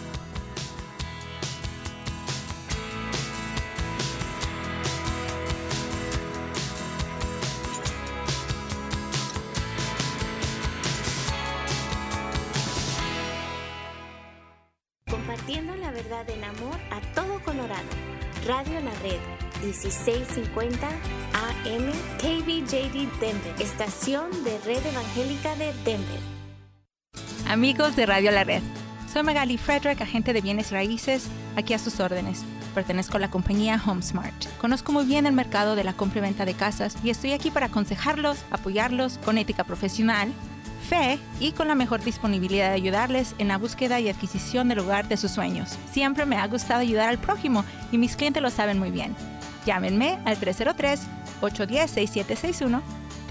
Compartiendo la verdad en amor a todo Colorado. Radio La Red, 1650 AM, KBJD Denver, estación de Red Evangélica de Denver. Amigos de Radio La Red, soy Magali Frederick, agente de bienes raíces, aquí a sus órdenes. Pertenezco a la compañía HomeSmart. Conozco muy bien el mercado de la compra y venta de casas y estoy aquí para aconsejarlos, apoyarlos con ética profesional, fe y con la mejor disponibilidad de ayudarles en la búsqueda y adquisición del hogar de sus sueños. Siempre me ha gustado ayudar al prójimo y mis clientes lo saben muy bien. Llámenme al 303-810-6761,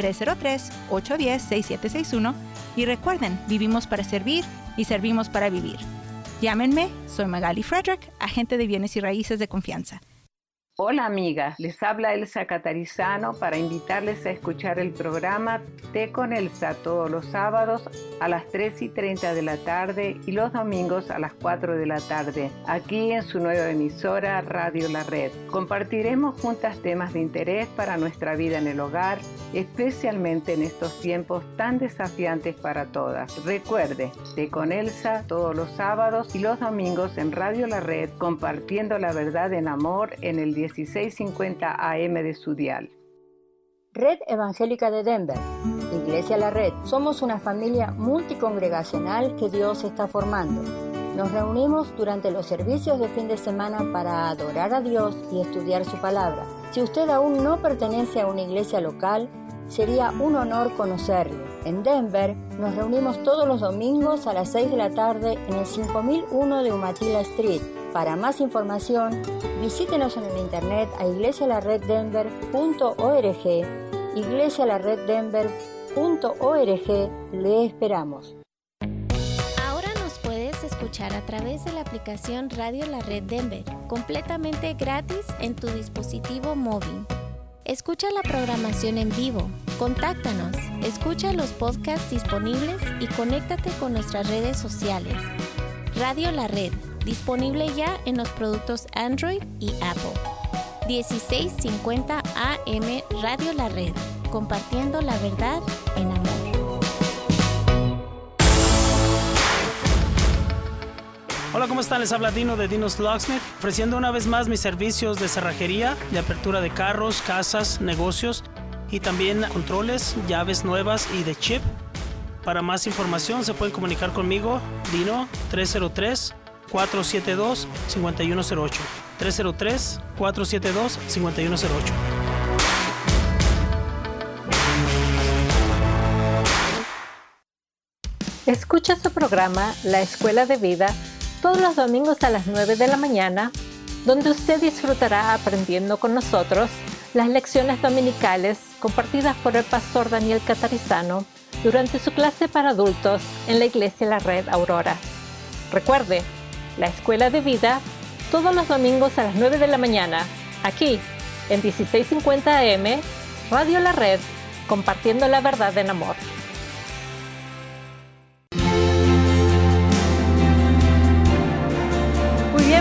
303-810-6761 y recuerden, vivimos para servir y servimos para vivir. Llámenme, soy Magali Frederick, agente de bienes y raíces de confianza. Hola amigas, les habla Elsa Catarizano para invitarles a escuchar el programa Té con Elsa todos los sábados a las 3:30 de la tarde y los domingos a las 4 de la tarde, aquí en su nueva emisora Radio La Red. Compartiremos juntas temas de interés para nuestra vida en el hogar, especialmente en estos tiempos tan desafiantes para todas. Recuerde, Té con Elsa todos los sábados y los domingos en Radio La Red, compartiendo la verdad en amor en el 1650 AM de su dial. Red Evangélica de Denver, Iglesia La Red. Somos una familia multicongregacional que Dios está formando. Nos reunimos durante los servicios de fin de semana para adorar a Dios y estudiar su palabra. Si usted aún no pertenece a una iglesia local, sería un honor conocerle. En Denver nos reunimos todos los domingos a las 6 de la tarde en el 5001 de Umatilla Street. Para más información, visítenos en el internet a iglesialareddenver.org, iglesialareddenver.org. Le esperamos. Ahora nos puedes escuchar a través de la aplicación Radio La Red Denver, completamente gratis en tu dispositivo móvil. Escucha la programación en vivo, contáctanos, escucha los podcasts disponibles y conéctate con nuestras redes sociales. Radio La Red, disponible ya en los productos Android y Apple. 1650 AM Radio La Red, compartiendo la verdad en amor. Hola, ¿cómo están? Les habla Dino de Dino's Locksmith, ofreciendo una vez más mis servicios de cerrajería, de apertura de carros, casas, negocios y también controles, llaves nuevas y de chip. Para más información se pueden comunicar conmigo, Dino, 303-472-5108. 303-472-5108. Escucha su programa La Escuela de Vida todos los domingos a las 9 de la mañana, donde usted disfrutará aprendiendo con nosotros las lecciones dominicales compartidas por el pastor Daniel Catarizano durante su clase para adultos en la Iglesia La Red Aurora. Recuerde, La Escuela de Vida todos los domingos a las 9 de la mañana, aquí en 1650 AM, Radio La Red, compartiendo la verdad en amor.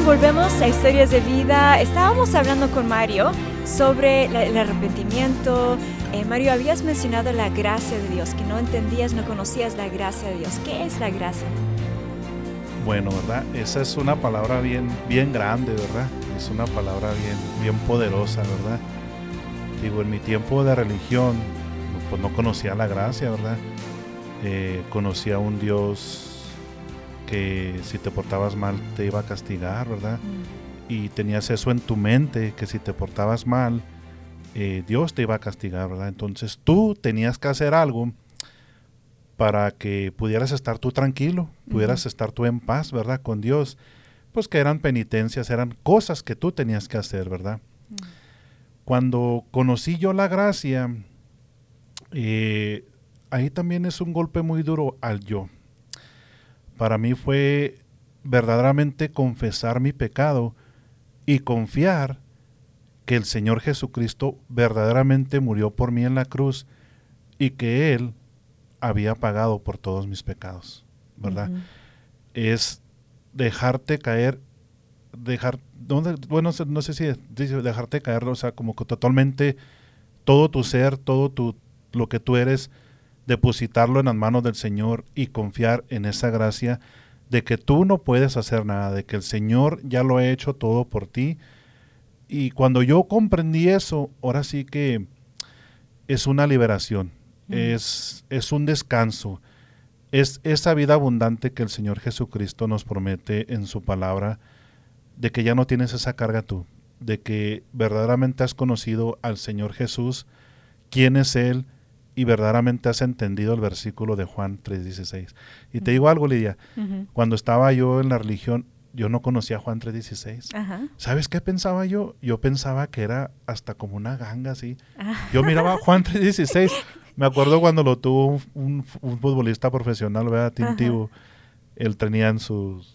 volvemos a Historias de Vida. Estábamos hablando con Mario sobre el arrepentimiento. Mario, habías mencionado la gracia de Dios, que no entendías, no conocías la gracia de Dios. ¿Qué es la gracia? Bueno, ¿verdad? Esa es una palabra bien grande, ¿verdad? Es una palabra bien poderosa, ¿verdad? Digo, en mi tiempo de religión, pues no conocía la gracia, ¿verdad? Conocía a un Dios que si te portabas mal te iba a castigar, ¿verdad? Y tenías eso en tu mente, que si te portabas mal, Dios te iba a castigar, ¿verdad? Entonces tú tenías que hacer algo para que pudieras estar tú tranquilo, pudieras estar tú en paz, ¿verdad? Con Dios. Pues que eran penitencias, eran cosas que tú tenías que hacer, ¿verdad? Cuando conocí yo la gracia, ahí también es un golpe muy duro al yo. Para mí fue verdaderamente confesar mi pecado y confiar que el Señor Jesucristo verdaderamente murió por mí en la cruz y que Él había pagado por todos mis pecados, ¿verdad? Es dejarte caer, no sé si dejarte caer, o sea, como que totalmente todo tu ser, lo que tú eres, depositarlo en las manos del Señor y confiar en esa gracia de que tú no puedes hacer nada, de que el Señor ya lo ha hecho todo por ti. Y cuando yo comprendí eso, ahora sí que es una liberación, es un descanso, es esa vida abundante que el Señor Jesucristo nos promete en su palabra, de que ya no tienes esa carga tú, de que verdaderamente has conocido al Señor Jesús, quién es Él, y verdaderamente has entendido el versículo de Juan 3:16. Y te digo algo, Lidia, cuando estaba yo en la religión, yo no conocía a Juan 3:16. ¿Sabes qué pensaba yo? Yo pensaba que era hasta como una ganga, así. Yo miraba a Juan 3:16. Me acuerdo cuando lo tuvo un futbolista profesional, ¿verdad? Tim Tebow. Él tenía en sus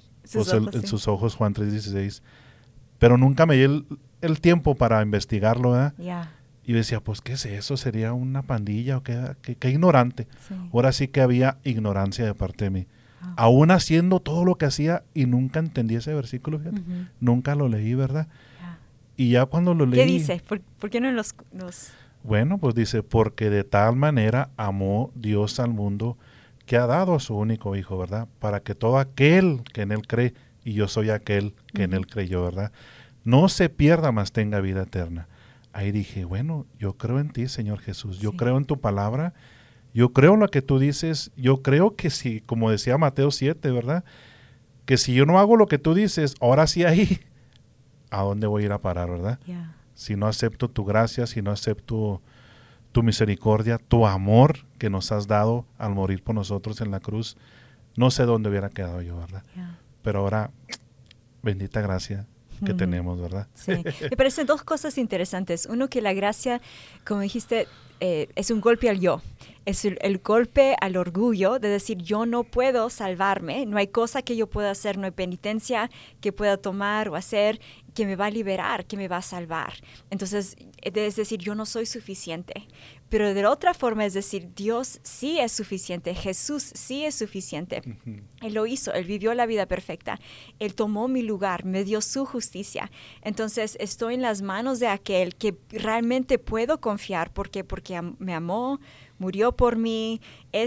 ojos Juan 3:16. Pero nunca me di el tiempo para investigarlo, ¿verdad? Y yo decía, pues, ¿qué es eso? ¿Sería una pandilla o qué ignorante? Sí. Ahora sí que había ignorancia de parte de mí. Aún haciendo todo lo que hacía y nunca entendí ese versículo, fíjate. Nunca lo leí, ¿verdad? Y ya cuando lo leí... ¿Qué dice? ¿Por qué no los...? Bueno, pues dice, porque de tal manera amó Dios al mundo que ha dado a su único Hijo, ¿verdad? Para que todo aquel que en Él cree, y yo soy aquel que en Él creyó, ¿verdad? No se pierda, mas tenga vida eterna. Ahí dije, bueno, yo creo en ti, Señor Jesús, yo creo en tu palabra, yo creo en lo que tú dices, yo creo que si, como decía Mateo 7, ¿verdad? Que si yo no hago lo que tú dices, ahora sí ahí, ¿a dónde voy a ir a parar, verdad? Si no acepto tu gracia, si no acepto tu misericordia, tu amor que nos has dado al morir por nosotros en la cruz, no sé dónde hubiera quedado yo, ¿verdad? Pero ahora, bendita gracia que tenemos, ¿verdad? Sí, me parecen dos cosas interesantes. Uno, que la gracia, como dijiste, es un golpe al yo. Es el golpe al orgullo de decir, yo no puedo salvarme, no hay cosa que yo pueda hacer, no hay penitencia que pueda tomar o hacer que me va a liberar, que me va a salvar. Entonces, es decir, yo no soy suficiente. Pero de la otra forma es decir, Dios sí es suficiente, Jesús sí es suficiente. Él lo hizo, Él vivió la vida perfecta. Él tomó mi lugar, me dio su justicia. Entonces, estoy en las manos de aquel que realmente puedo confiar porque me amó, murió por mí,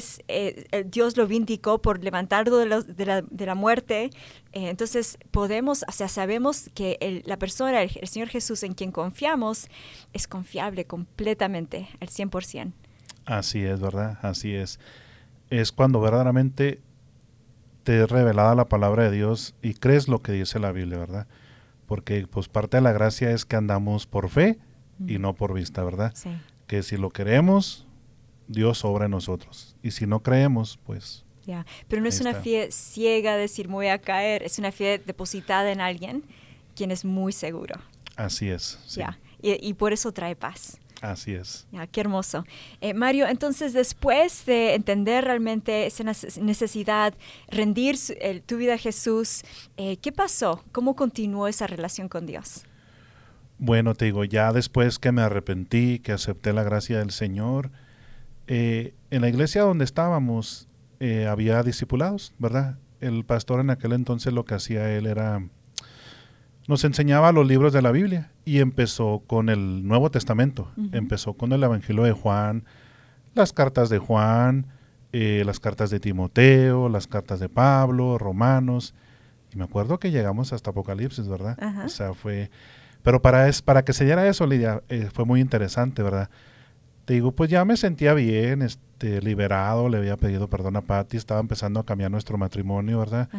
Dios lo vindicó por levantarlo de la muerte. Entonces sabemos que la persona, el Señor Jesús en quien confiamos, es confiable completamente, al 100%. Así es, ¿verdad? Así es. Es cuando verdaderamente te es revelada la palabra de Dios y crees lo que dice la Biblia, ¿verdad? Porque pues parte de la gracia es que andamos por fe y no por vista, ¿verdad? Sí. Que si lo queremos, Dios obra en nosotros. Y si no creemos, pues... Pero no es una fe ciega, decir, me voy a caer. Es una fe depositada en alguien quien es muy seguro. Así es. Sí. Y por eso trae paz. Así es. Qué hermoso. Mario, entonces después de entender realmente esa necesidad, rendir tu vida a Jesús, ¿qué pasó? ¿Cómo continuó esa relación con Dios? Bueno, te digo, ya después que me arrepentí, que acepté la gracia del Señor, en la iglesia donde estábamos había discipulados, ¿verdad? El pastor en aquel entonces lo que hacía él era nos enseñaba los libros de la Biblia y empezó con el Nuevo Testamento. Empezó con el Evangelio de Juan, las cartas de Juan, las cartas de Timoteo, las cartas de Pablo, Romanos. Y me acuerdo que llegamos hasta Apocalipsis, ¿verdad? Ajá. O sea, fue... Pero para que se diera eso, Lidia, fue muy interesante, ¿verdad? Te digo, pues ya me sentía bien, liberado, le había pedido perdón a Patty, estaba empezando a cambiar nuestro matrimonio, ¿verdad?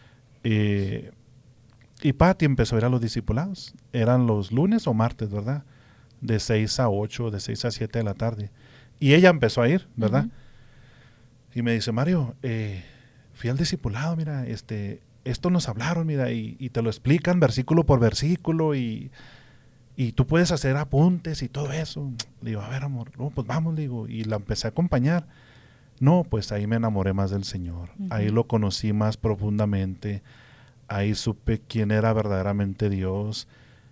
Y Patty empezó a ir a los discipulados. Eran los lunes o martes, ¿verdad? De 6 a 8, de 6 a 7 de la tarde. Y ella empezó a ir, ¿verdad? Y me dice, Mario, fui al discipulado, mira, esto nos hablaron, mira, y te lo explican versículo por versículo y tú puedes hacer apuntes y todo eso. Le digo, a ver, amor, no, pues vamos, le digo, y la empecé a acompañar. No, pues ahí me enamoré más del Señor, ahí lo conocí más profundamente, ahí supe quién era verdaderamente Dios,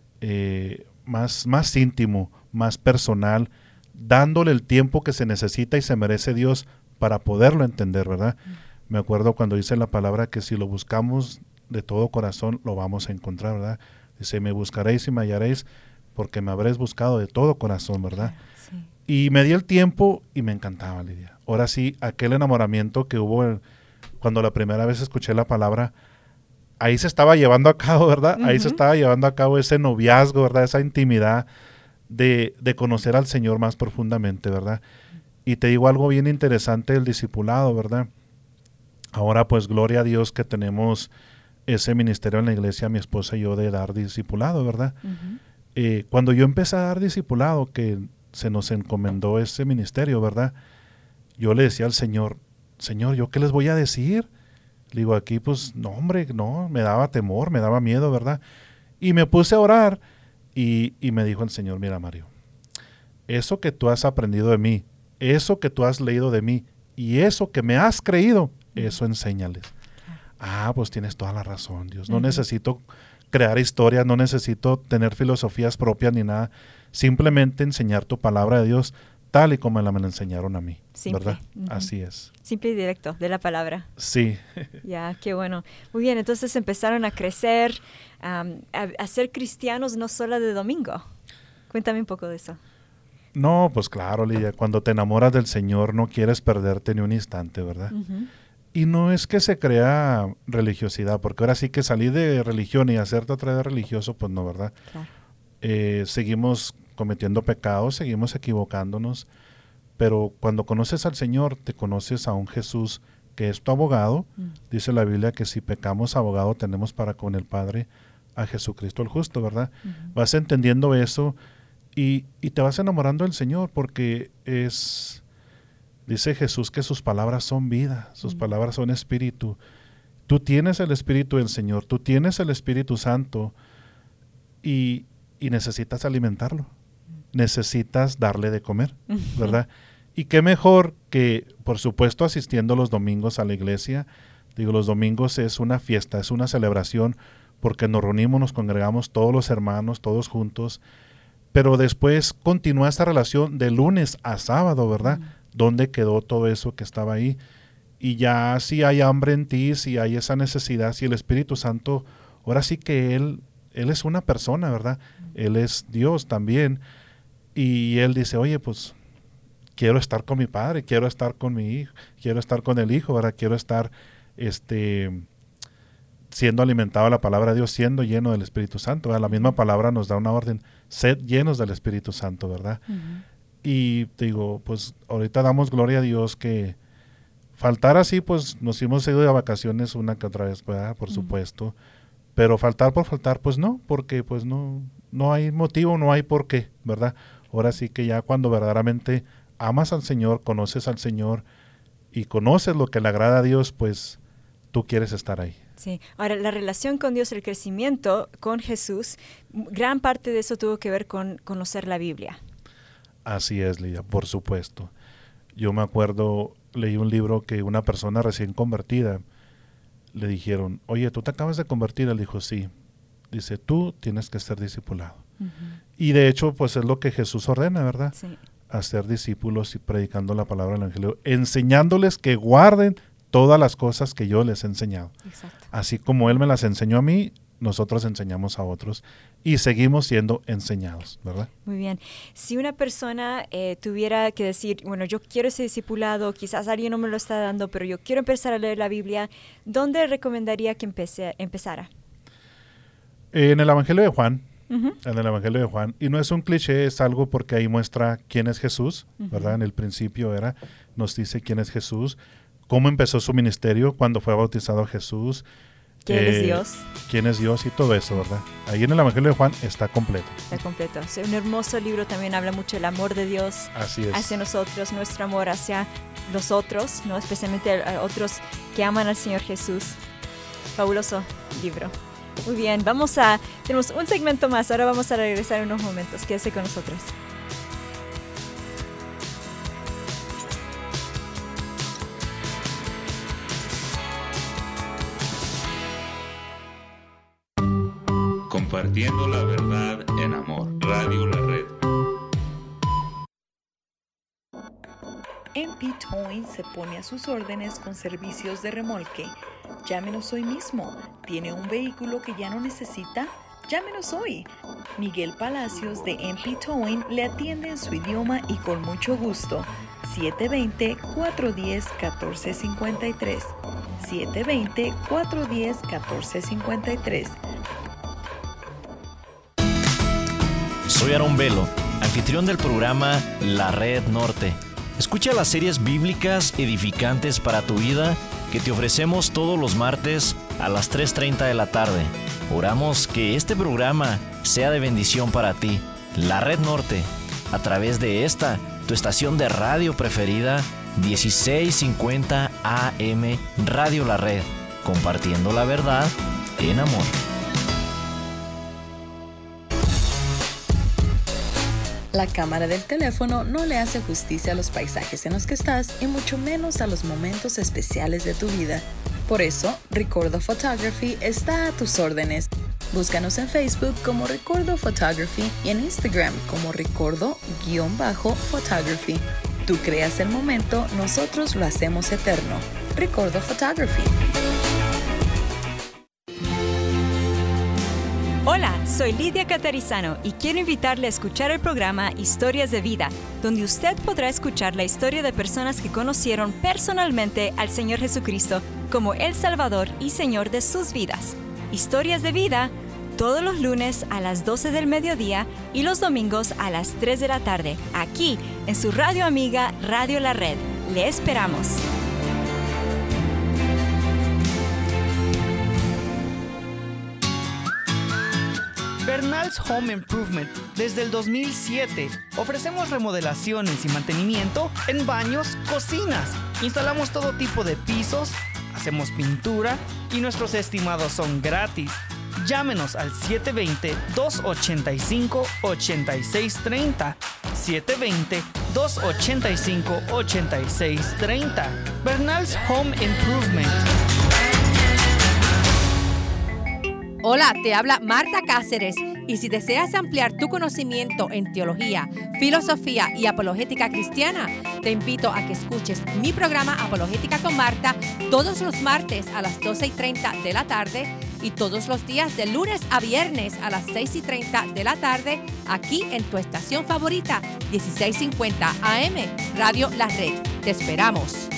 más íntimo, más personal, dándole el tiempo que se necesita y se merece Dios para poderlo entender, ¿verdad? Me acuerdo cuando dice la palabra que si lo buscamos de todo corazón, lo vamos a encontrar, ¿verdad? Dice, me buscaréis y me hallaréis porque me habréis buscado de todo corazón, ¿verdad? Sí. Y me di el tiempo y me encantaba, Lidia. Ahora sí, aquel enamoramiento que hubo cuando la primera vez escuché la palabra, ahí se estaba llevando a cabo, ¿verdad? Ahí se estaba llevando a cabo ese noviazgo, ¿verdad? Esa intimidad de conocer al Señor más profundamente, ¿verdad? Y te digo algo bien interesante del discipulado, ¿verdad? Ahora pues gloria a Dios que tenemos ese ministerio en la iglesia, mi esposa y yo, de dar discipulado, ¿verdad? Cuando yo empecé a dar discipulado, que se nos encomendó ese ministerio, ¿verdad? Yo le decía al Señor, Señor, ¿yo qué les voy a decir? Le digo, aquí pues, no hombre, no, me daba temor, me daba miedo, ¿verdad? Y me puse a orar y me dijo el Señor, mira Mario, eso que tú has aprendido de mí, eso que tú has leído de mí y eso que me has creído, eso enséñales. Ah, pues tienes toda la razón, Dios. No necesito crear historias, no necesito tener filosofías propias ni nada. Simplemente enseñar tu palabra de Dios tal y como me la enseñaron a mí. Simple. ¿Verdad? Así es. Simple y directo, de la palabra. Sí. Ya, qué bueno. Muy bien, entonces empezaron a crecer, a ser cristianos no solo de domingo. Cuéntame un poco de eso. No, pues claro, Lidia, cuando te enamoras del Señor no quieres perderte ni un instante, ¿verdad? Y no es que se crea religiosidad, porque ahora sí que salir de religión y hacerte otra vez religioso, pues no, ¿verdad? Claro. Seguimos cometiendo pecados, seguimos equivocándonos, pero cuando conoces al Señor, te conoces a un Jesús que es tu abogado. Dice la Biblia que si pecamos, abogado tenemos para con el Padre, a Jesucristo el justo, ¿verdad? Vas entendiendo eso y te vas enamorando del Señor, porque dice Jesús que sus palabras son vida, sus palabras son espíritu. Tú tienes el Espíritu del Señor, tú tienes el Espíritu Santo y necesitas alimentarlo, necesitas darle de comer, ¿verdad? Y qué mejor que, por supuesto, asistiendo los domingos a la iglesia. Digo, los domingos es una fiesta, es una celebración, porque nos reunimos, nos congregamos todos los hermanos, todos juntos, pero después continúa esta relación de lunes a sábado, ¿verdad? ¿Dónde quedó todo eso que estaba ahí? Y ya si hay hambre en ti, si hay esa necesidad, si el Espíritu Santo, ahora sí que Él es una persona, ¿verdad? Él es Dios también. Y Él dice, oye, pues quiero estar con mi Padre, quiero estar con mi Hijo, quiero estar con el Hijo, ¿verdad? Quiero estar siendo alimentado a la palabra de Dios, siendo lleno del Espíritu Santo, ¿verdad? La misma palabra nos da una orden, sed llenos del Espíritu Santo, ¿verdad? Y te digo, pues ahorita damos gloria a Dios que faltar así, pues nos hemos ido de vacaciones una que otra vez, ¿verdad? Por supuesto. Pero faltar por faltar, pues no, porque pues no hay motivo, no hay por qué, ¿verdad? Ahora sí que ya cuando verdaderamente amas al Señor, conoces al Señor y conoces lo que le agrada a Dios, pues tú quieres estar ahí. Sí. Ahora, la relación con Dios, el crecimiento con Jesús, gran parte de eso tuvo que ver con conocer la Biblia. Así es, Lidia, por supuesto. Yo me acuerdo, leí un libro que una persona recién convertida, le dijeron, oye, ¿tú te acabas de convertir? Él dijo, sí. Dice, tú tienes que ser discipulado. Y de hecho, pues es lo que Jesús ordena, ¿verdad? Sí. Hacer discípulos y predicando la palabra del Evangelio, enseñándoles que guarden todas las cosas que yo les he enseñado. Exacto. Así como Él me las enseñó a mí, nosotros enseñamos a otros y seguimos siendo enseñados, ¿verdad? Muy bien. Si una persona tuviera que decir, bueno, yo quiero ese discipulado, quizás alguien no me lo está dando, pero yo quiero empezar a leer la Biblia, ¿dónde recomendaría que empezara? En el Evangelio de Juan. Uh-huh. En el Evangelio de Juan. Y no es un cliché, es algo porque ahí muestra quién es Jesús, ¿verdad? En el principio nos dice quién es Jesús, cómo empezó su ministerio, cuando fue bautizado Jesús. ¿Quién es Dios? ¿Quién es Dios? Y todo eso, ¿verdad? Ahí en el Evangelio de Juan está completo. Está completo. Es un hermoso libro, también habla mucho del amor de Dios hacia nosotros, nuestro amor hacia los otros, ¿no? Especialmente a otros que aman al Señor Jesús. Fabuloso libro. Muy bien, tenemos un segmento más, ahora vamos a regresar en unos momentos. Quédese con nosotros. Compartiendo la verdad en amor. Radio La Red. MP Towing se pone a sus órdenes con servicios de remolque. Llámenos hoy mismo. ¿Tiene un vehículo que ya no necesita? Llámenos hoy. Miguel Palacios de MP Towing le atiende en su idioma y con mucho gusto. 720-410-1453. 720-410-1453. Soy Aarón Velo, anfitrión del programa La Red Norte. Escucha las series bíblicas edificantes para tu vida que te ofrecemos todos los martes a las 3:30 de la tarde. Oramos que este programa sea de bendición para ti. La Red Norte, a través de esta, tu estación de radio preferida, 1650 AM Radio La Red, compartiendo la verdad en amor. La cámara del teléfono no le hace justicia a los paisajes en los que estás y mucho menos a los momentos especiales de tu vida. Por eso, Recordo Photography está a tus órdenes. Búscanos en Facebook como Recordo Photography y en Instagram como Recordo_Photography. Tú creas el momento, nosotros lo hacemos eterno. Recordo Photography. Hola, soy Lidia Catarizano y quiero invitarle a escuchar el programa Historias de Vida, donde usted podrá escuchar la historia de personas que conocieron personalmente al Señor Jesucristo como el Salvador y Señor de sus vidas. Historias de Vida, todos los lunes a las 12 del mediodía y los domingos a las 3 de la tarde, aquí en su radio amiga Radio La Red. Le esperamos. Bernal's Home Improvement. Desde el 2007 ofrecemos remodelaciones y mantenimiento en baños, cocinas. Instalamos todo tipo de pisos, hacemos pintura y nuestros estimados son gratis. Llámenos al 720-285-8630. 720-285-8630. Bernal's Home Improvement. Hola, te habla Marta Cáceres y si deseas ampliar tu conocimiento en teología, filosofía y apologética cristiana, te invito a que escuches mi programa Apologética con Marta todos los martes a las 12:30 de la tarde y todos los días de lunes a viernes a las 6:30 de la tarde aquí en tu estación favorita 1650 AM Radio La Red. Te esperamos.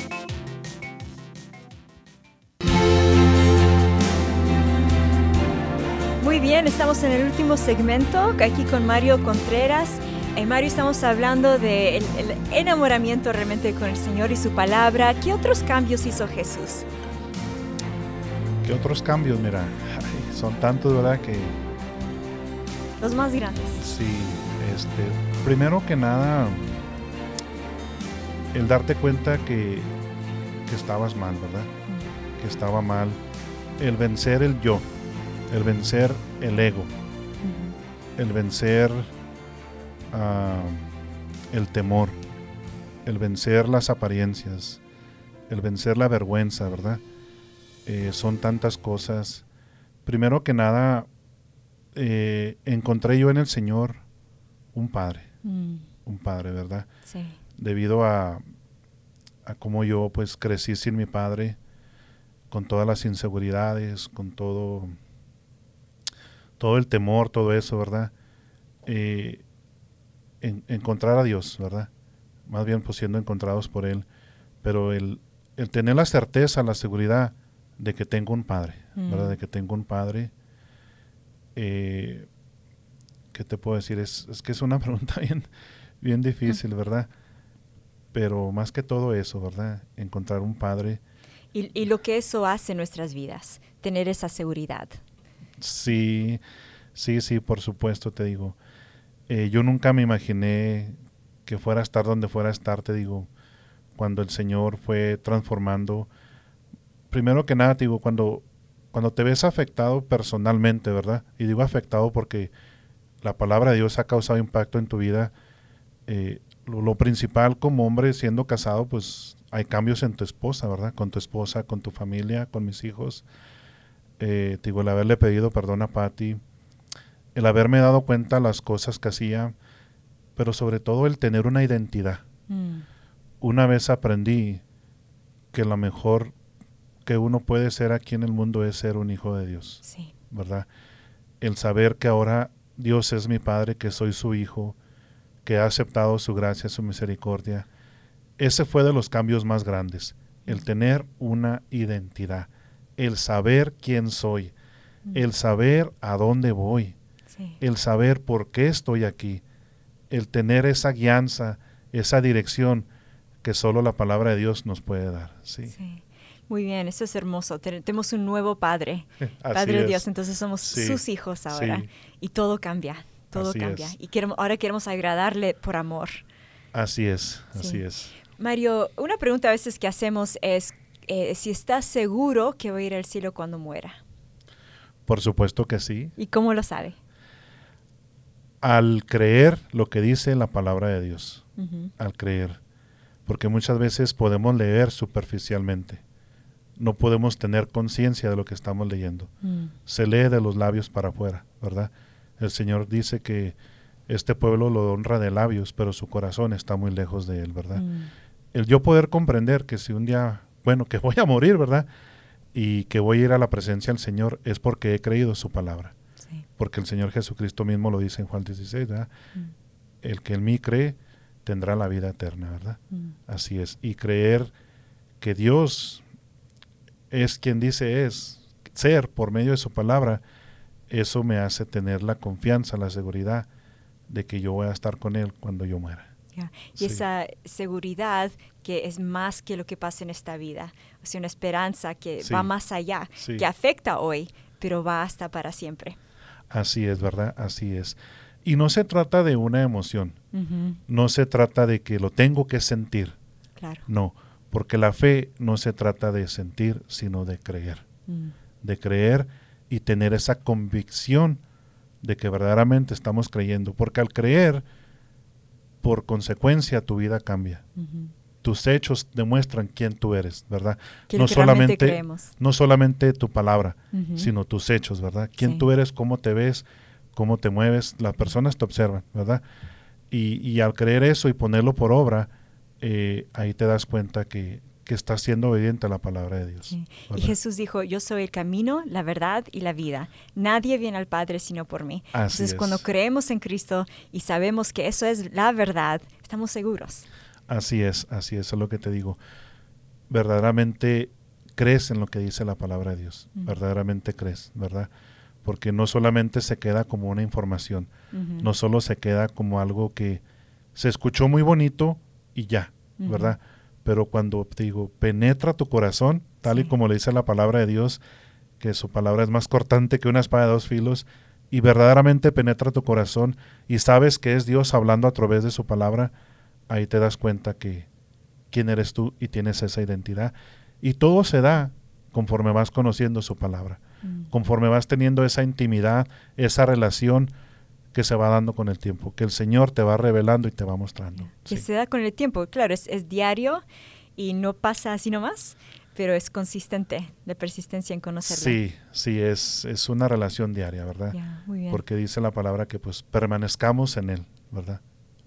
Muy bien, estamos en el último segmento aquí con Mario Contreras. Mario, estamos hablando del enamoramiento realmente con el Señor y su palabra. ¿Qué otros cambios hizo Jesús? ¿Qué otros cambios? Mira, son tantos, ¿verdad? Que los más grandes. Sí, primero que nada, el darte cuenta que estabas mal, ¿verdad? Que estaba mal. El vencer el yo. El vencer el ego, el vencer el temor, el vencer las apariencias, el vencer la vergüenza, ¿verdad? Son tantas cosas. Primero que nada, encontré yo en el Señor un padre, ¿verdad? Sí. Debido a cómo yo pues crecí sin mi padre, con todas las inseguridades, con todo todo el temor, todo eso, ¿verdad? Encontrar a Dios, ¿verdad? Más bien pues siendo encontrados por Él, pero el tener la certeza, la seguridad de que tengo un Padre, ¿verdad? De que tengo un Padre. ¿Qué te puedo decir? Es que es una pregunta bien difícil, ¿verdad? Pero más que todo eso, ¿verdad? Encontrar un Padre. Y lo que eso hace en nuestras vidas, tener esa seguridad. Sí, por supuesto, te digo. Yo nunca me imaginé que fuera a estar donde fuera a estar, te digo, cuando el Señor fue transformando. Primero que nada, te digo, cuando te ves afectado personalmente, ¿verdad? Y digo afectado porque la palabra de Dios ha causado impacto en tu vida. Lo principal como hombre siendo casado, pues hay cambios en tu esposa, ¿verdad? Con tu esposa, con tu familia, con mis hijos. Te digo, el haberle pedido perdón a Patty, el haberme dado cuenta de las cosas que hacía, pero sobre todo el tener una identidad. Una vez aprendí que lo mejor que uno puede ser aquí en el mundo es ser un hijo de Dios, sí, ¿verdad? El saber que ahora Dios es mi Padre, que soy su hijo, que ha aceptado su gracia, su misericordia. Ese fue de los cambios más grandes, el tener una identidad, el saber quién soy, el saber a dónde voy, sí, el saber por qué estoy aquí, el tener esa guianza, esa dirección que solo la palabra de Dios nos puede dar. Sí. Sí. Muy bien, eso es hermoso. Tenemos un nuevo Padre, Así de es. Dios, entonces somos Sí, sus hijos ahora. sí. Y todo cambia, todo Así cambia. es. Y ahora queremos agradarle por amor. Así es, Sí. así es. Mario, una pregunta a veces que hacemos es si estás seguro que va a ir al cielo cuando muera. Por supuesto que sí. ¿Y cómo lo sabe? Al creer lo que dice la palabra de Dios, Ujú. al creer, porque muchas veces podemos leer superficialmente, no podemos tener conciencia de lo que estamos leyendo. Se lee de los labios para afuera, ¿verdad? El Señor dice que este pueblo lo honra de labios, pero su corazón está muy lejos de Él, ¿verdad? El yo poder comprender que si un día, bueno, que voy a morir, ¿verdad? Y que voy a ir a la presencia del Señor es porque he creído su palabra. Sí. Porque el Señor Jesucristo mismo lo dice en Juan 16, ¿verdad? El que en mí cree tendrá la vida eterna, ¿verdad? Así es. Y creer que Dios es quien dice ser por medio de su palabra, eso me hace tener la confianza, la seguridad de que yo voy a estar con Él cuando yo muera. Yeah. Y Sí. esa seguridad que es más que lo que pasa en esta vida, o sea, una esperanza que Sí. va más allá, Sí. que afecta hoy, pero va hasta para siempre. Así es, ¿verdad? Así es. Y no se trata de una emoción, Ujú. no se trata de que lo tengo que sentir, Claro. no, porque la fe no se trata de sentir, sino de creer. De creer y tener esa convicción de que verdaderamente estamos creyendo, porque al creer, por consecuencia, tu vida cambia. Tus hechos demuestran quién tú eres, ¿verdad? Que lo que realmente creemos. No solamente tu palabra, Ujú. sino tus hechos, ¿verdad? Quién Sí. tú eres, cómo te ves, cómo te mueves, las personas te observan, ¿verdad? Y al creer eso y ponerlo por obra, ahí te das cuenta que estás siendo obediente a la palabra de Dios. Sí. Y ¿verdad? Jesús dijo, yo soy el camino, la verdad y la vida. Nadie viene al Padre sino por mí. Así Entonces, es. cuando creemos en Cristo y sabemos que eso es la verdad, estamos seguros. Así es lo que te digo. Verdaderamente crees en lo que dice la palabra de Dios. Verdaderamente crees, ¿verdad? Porque no solamente se queda como una información, no solo se queda como algo que se escuchó muy bonito y ya, ¿verdad? Pero cuando te digo, penetra tu corazón, tal y como le dice la palabra de Dios, que su palabra es más cortante que una espada de dos filos, y verdaderamente penetra tu corazón y sabes que es Dios hablando a través de su palabra, ahí te das cuenta que quién eres tú y tienes esa identidad. Y todo se da conforme vas conociendo su palabra, conforme vas teniendo esa intimidad, esa relación que se va dando con el tiempo, que el Señor te va revelando y te va mostrando. Que Sí. se da con el tiempo. Claro, es diario y no pasa así nomás, pero es consistente, de persistencia en conocerlo. Sí, es una relación diaria, ¿verdad? Ya, muy bien. Porque dice la palabra que pues permanezcamos en Él, ¿verdad?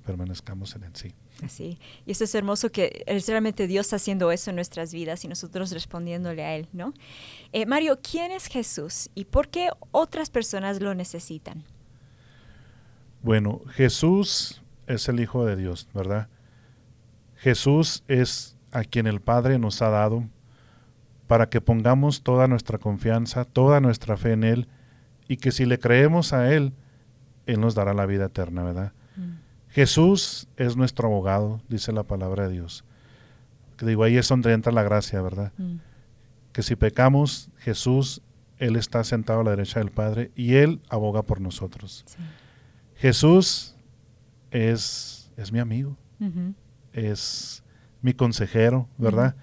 permanezcamos en Él, sí. Así. Y eso es hermoso, que es realmente Dios haciendo eso en nuestras vidas y nosotros respondiéndole a Él, ¿no? Mario, ¿quién es Jesús y por qué otras personas lo necesitan? Bueno, Jesús es el Hijo de Dios, ¿verdad? Jesús es a quien el Padre nos ha dado para que pongamos toda nuestra confianza, toda nuestra fe en Él, y que si le creemos a Él, Él nos dará la vida eterna, ¿verdad? Jesús es nuestro abogado, dice la palabra de Dios. Que digo, ahí es donde entra la gracia, ¿verdad? Que si pecamos, Jesús, Él está sentado a la derecha del Padre y Él aboga por nosotros. Sí. Jesús es mi amigo, es mi consejero, ¿verdad?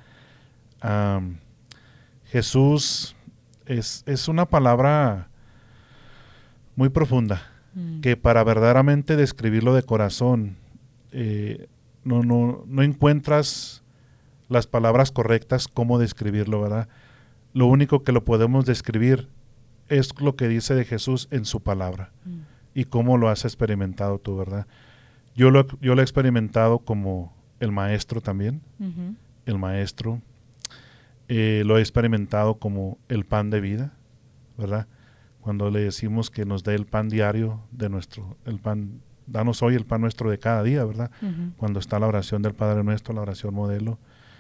Jesús es una palabra muy profunda, que para verdaderamente describirlo de corazón, no encuentras las palabras correctas cómo describirlo, ¿verdad? Lo único que lo podemos describir es lo que dice de Jesús en su palabra y cómo lo has experimentado tú, ¿verdad? Yo lo he experimentado como el maestro también, el maestro. Lo he experimentado como el pan de vida, ¿verdad? Cuando le decimos que nos dé el pan diario danos hoy el pan nuestro de cada día, ¿verdad? Cuando está la oración del Padre Nuestro, la oración modelo.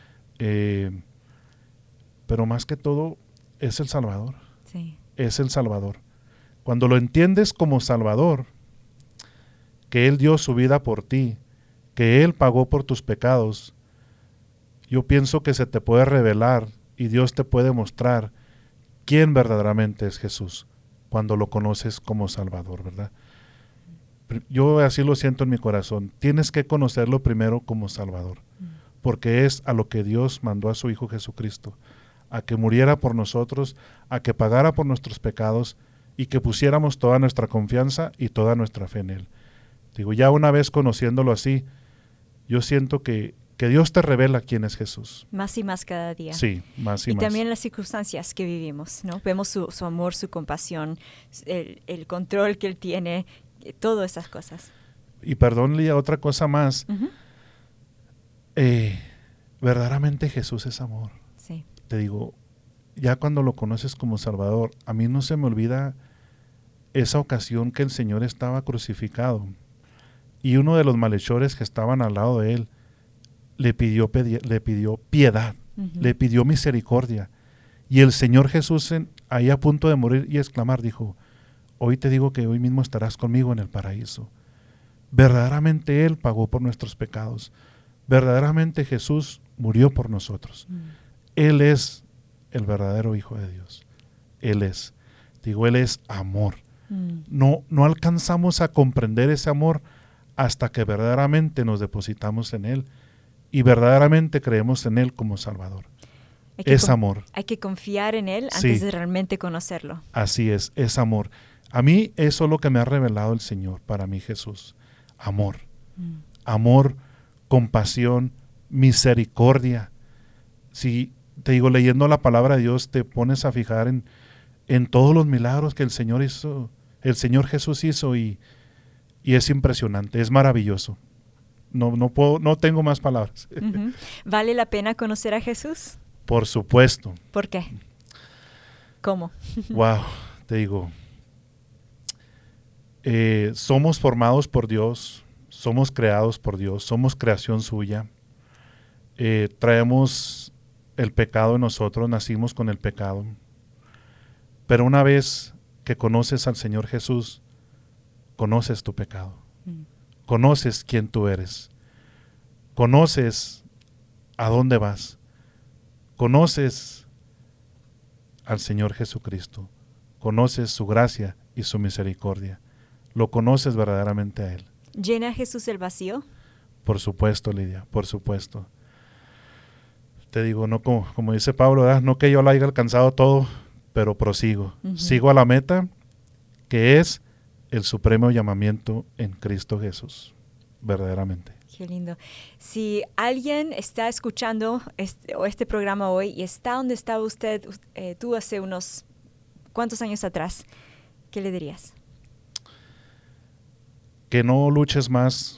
Pero más que todo es el Salvador. Sí. Es el Salvador. Cuando lo entiendes como Salvador, que Él dio su vida por ti, que Él pagó por tus pecados, yo pienso que se te puede revelar y Dios te puede mostrar quién verdaderamente es Jesús cuando lo conoces como Salvador, ¿verdad? Yo así lo siento en mi corazón. Tienes que conocerlo primero como Salvador, porque es a lo que Dios mandó a su Hijo Jesucristo, a que muriera por nosotros, a que pagara por nuestros pecados y que pusiéramos toda nuestra confianza y toda nuestra fe en Él. Digo, ya una vez conociéndolo así, yo siento que Dios te revela quién es Jesús. Más y más cada día. Sí, más y más. Y también las circunstancias que vivimos, ¿no? Vemos su amor, su compasión, el control que Él tiene, todas esas cosas. Y perdón, Lía, otra cosa más. Verdaderamente Jesús es amor. Sí. Te digo, ya cuando lo conoces como Salvador, a mí no se me olvida esa ocasión que el Señor estaba crucificado y uno de los malhechores que estaban al lado de Él le pidió piedad, le pidió misericordia. Y el Señor Jesús, ahí a punto de morir y exclamar, dijo, hoy te digo que hoy mismo estarás conmigo en el paraíso. Verdaderamente Él pagó por nuestros pecados. Verdaderamente Jesús murió por nosotros. Él es el verdadero Hijo de Dios. Él es. Digo, Él es amor. No alcanzamos a comprender ese amor hasta que verdaderamente nos depositamos en Él y verdaderamente creemos en Él como Salvador. Es amor. Hay que confiar en Él antes de realmente conocerlo. Así es amor. A mí eso es lo que me ha revelado el Señor, para mí Jesús. Amor. Amor, compasión, misericordia. Si te digo, leyendo la palabra de Dios, te pones a fijar en todos los milagros que el Señor hizo, el Señor Jesús hizo y es impresionante, es maravilloso. No tengo más palabras. ¿Vale la pena conocer a Jesús? Por supuesto. ¿Por qué? ¿Cómo? Wow, te digo, somos formados por Dios, somos creados por Dios, somos creación suya. Traemos el pecado en nosotros, nacimos con el pecado. Pero una vez que conoces al Señor Jesús, conoces tu pecado. Conoces quién tú eres. Conoces a dónde vas. Conoces al Señor Jesucristo. Conoces su gracia y su misericordia. Lo conoces verdaderamente a Él. ¿Llena Jesús el vacío? Por supuesto, Lidia, por supuesto. Te digo, no como dice Pablo, ¿verdad? No que yo lo haya alcanzado todo, pero prosigo. Sigo a la meta, que es el supremo llamamiento en Cristo Jesús, verdaderamente. Qué lindo. Si alguien está escuchando este programa hoy y está donde estaba usted, tú hace unos cuantos años atrás, ¿qué le dirías? Que no luches más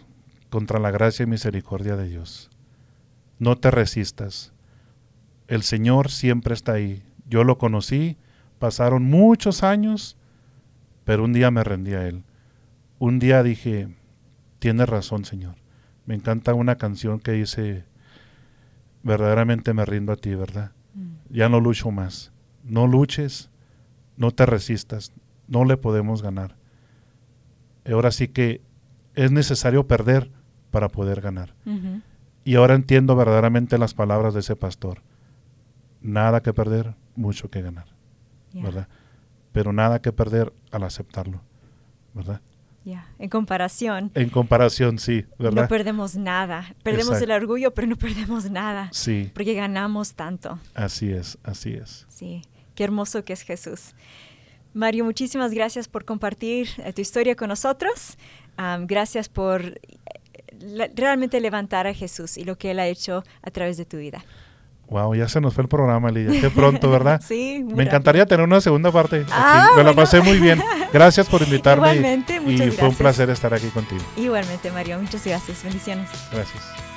contra la gracia y misericordia de Dios. No te resistas. El Señor siempre está ahí. Yo lo conocí, pasaron muchos años, pero un día me rendí a Él. Un día dije, tienes razón, Señor. Me encanta una canción que dice, verdaderamente me rindo a ti, ¿verdad? Ya no lucho más. No luches, no te resistas, no le podemos ganar. Ahora sí que es necesario perder para poder ganar. Y ahora entiendo verdaderamente las palabras de ese pastor. Nada que perder, mucho que ganar, ¿verdad? Pero nada que perder al aceptarlo, ¿verdad? En comparación. En comparación, sí, ¿verdad? No perdemos nada. Perdemos el orgullo, pero no perdemos nada. Sí. Porque ganamos tanto. Así es, así es. Sí, qué hermoso que es Jesús. Mario, muchísimas gracias por compartir tu historia con nosotros. Gracias por realmente levantar a Jesús y lo que Él ha hecho a través de tu vida. Wow, ya se nos fue el programa, Lidia. Qué pronto, ¿verdad? Sí. Me encantaría tener una segunda parte. Me la pasé muy bien. Gracias por invitarme. Igualmente, muchas gracias. Fue un placer estar aquí contigo. Igualmente, Mario. Muchas gracias. Bendiciones. Gracias.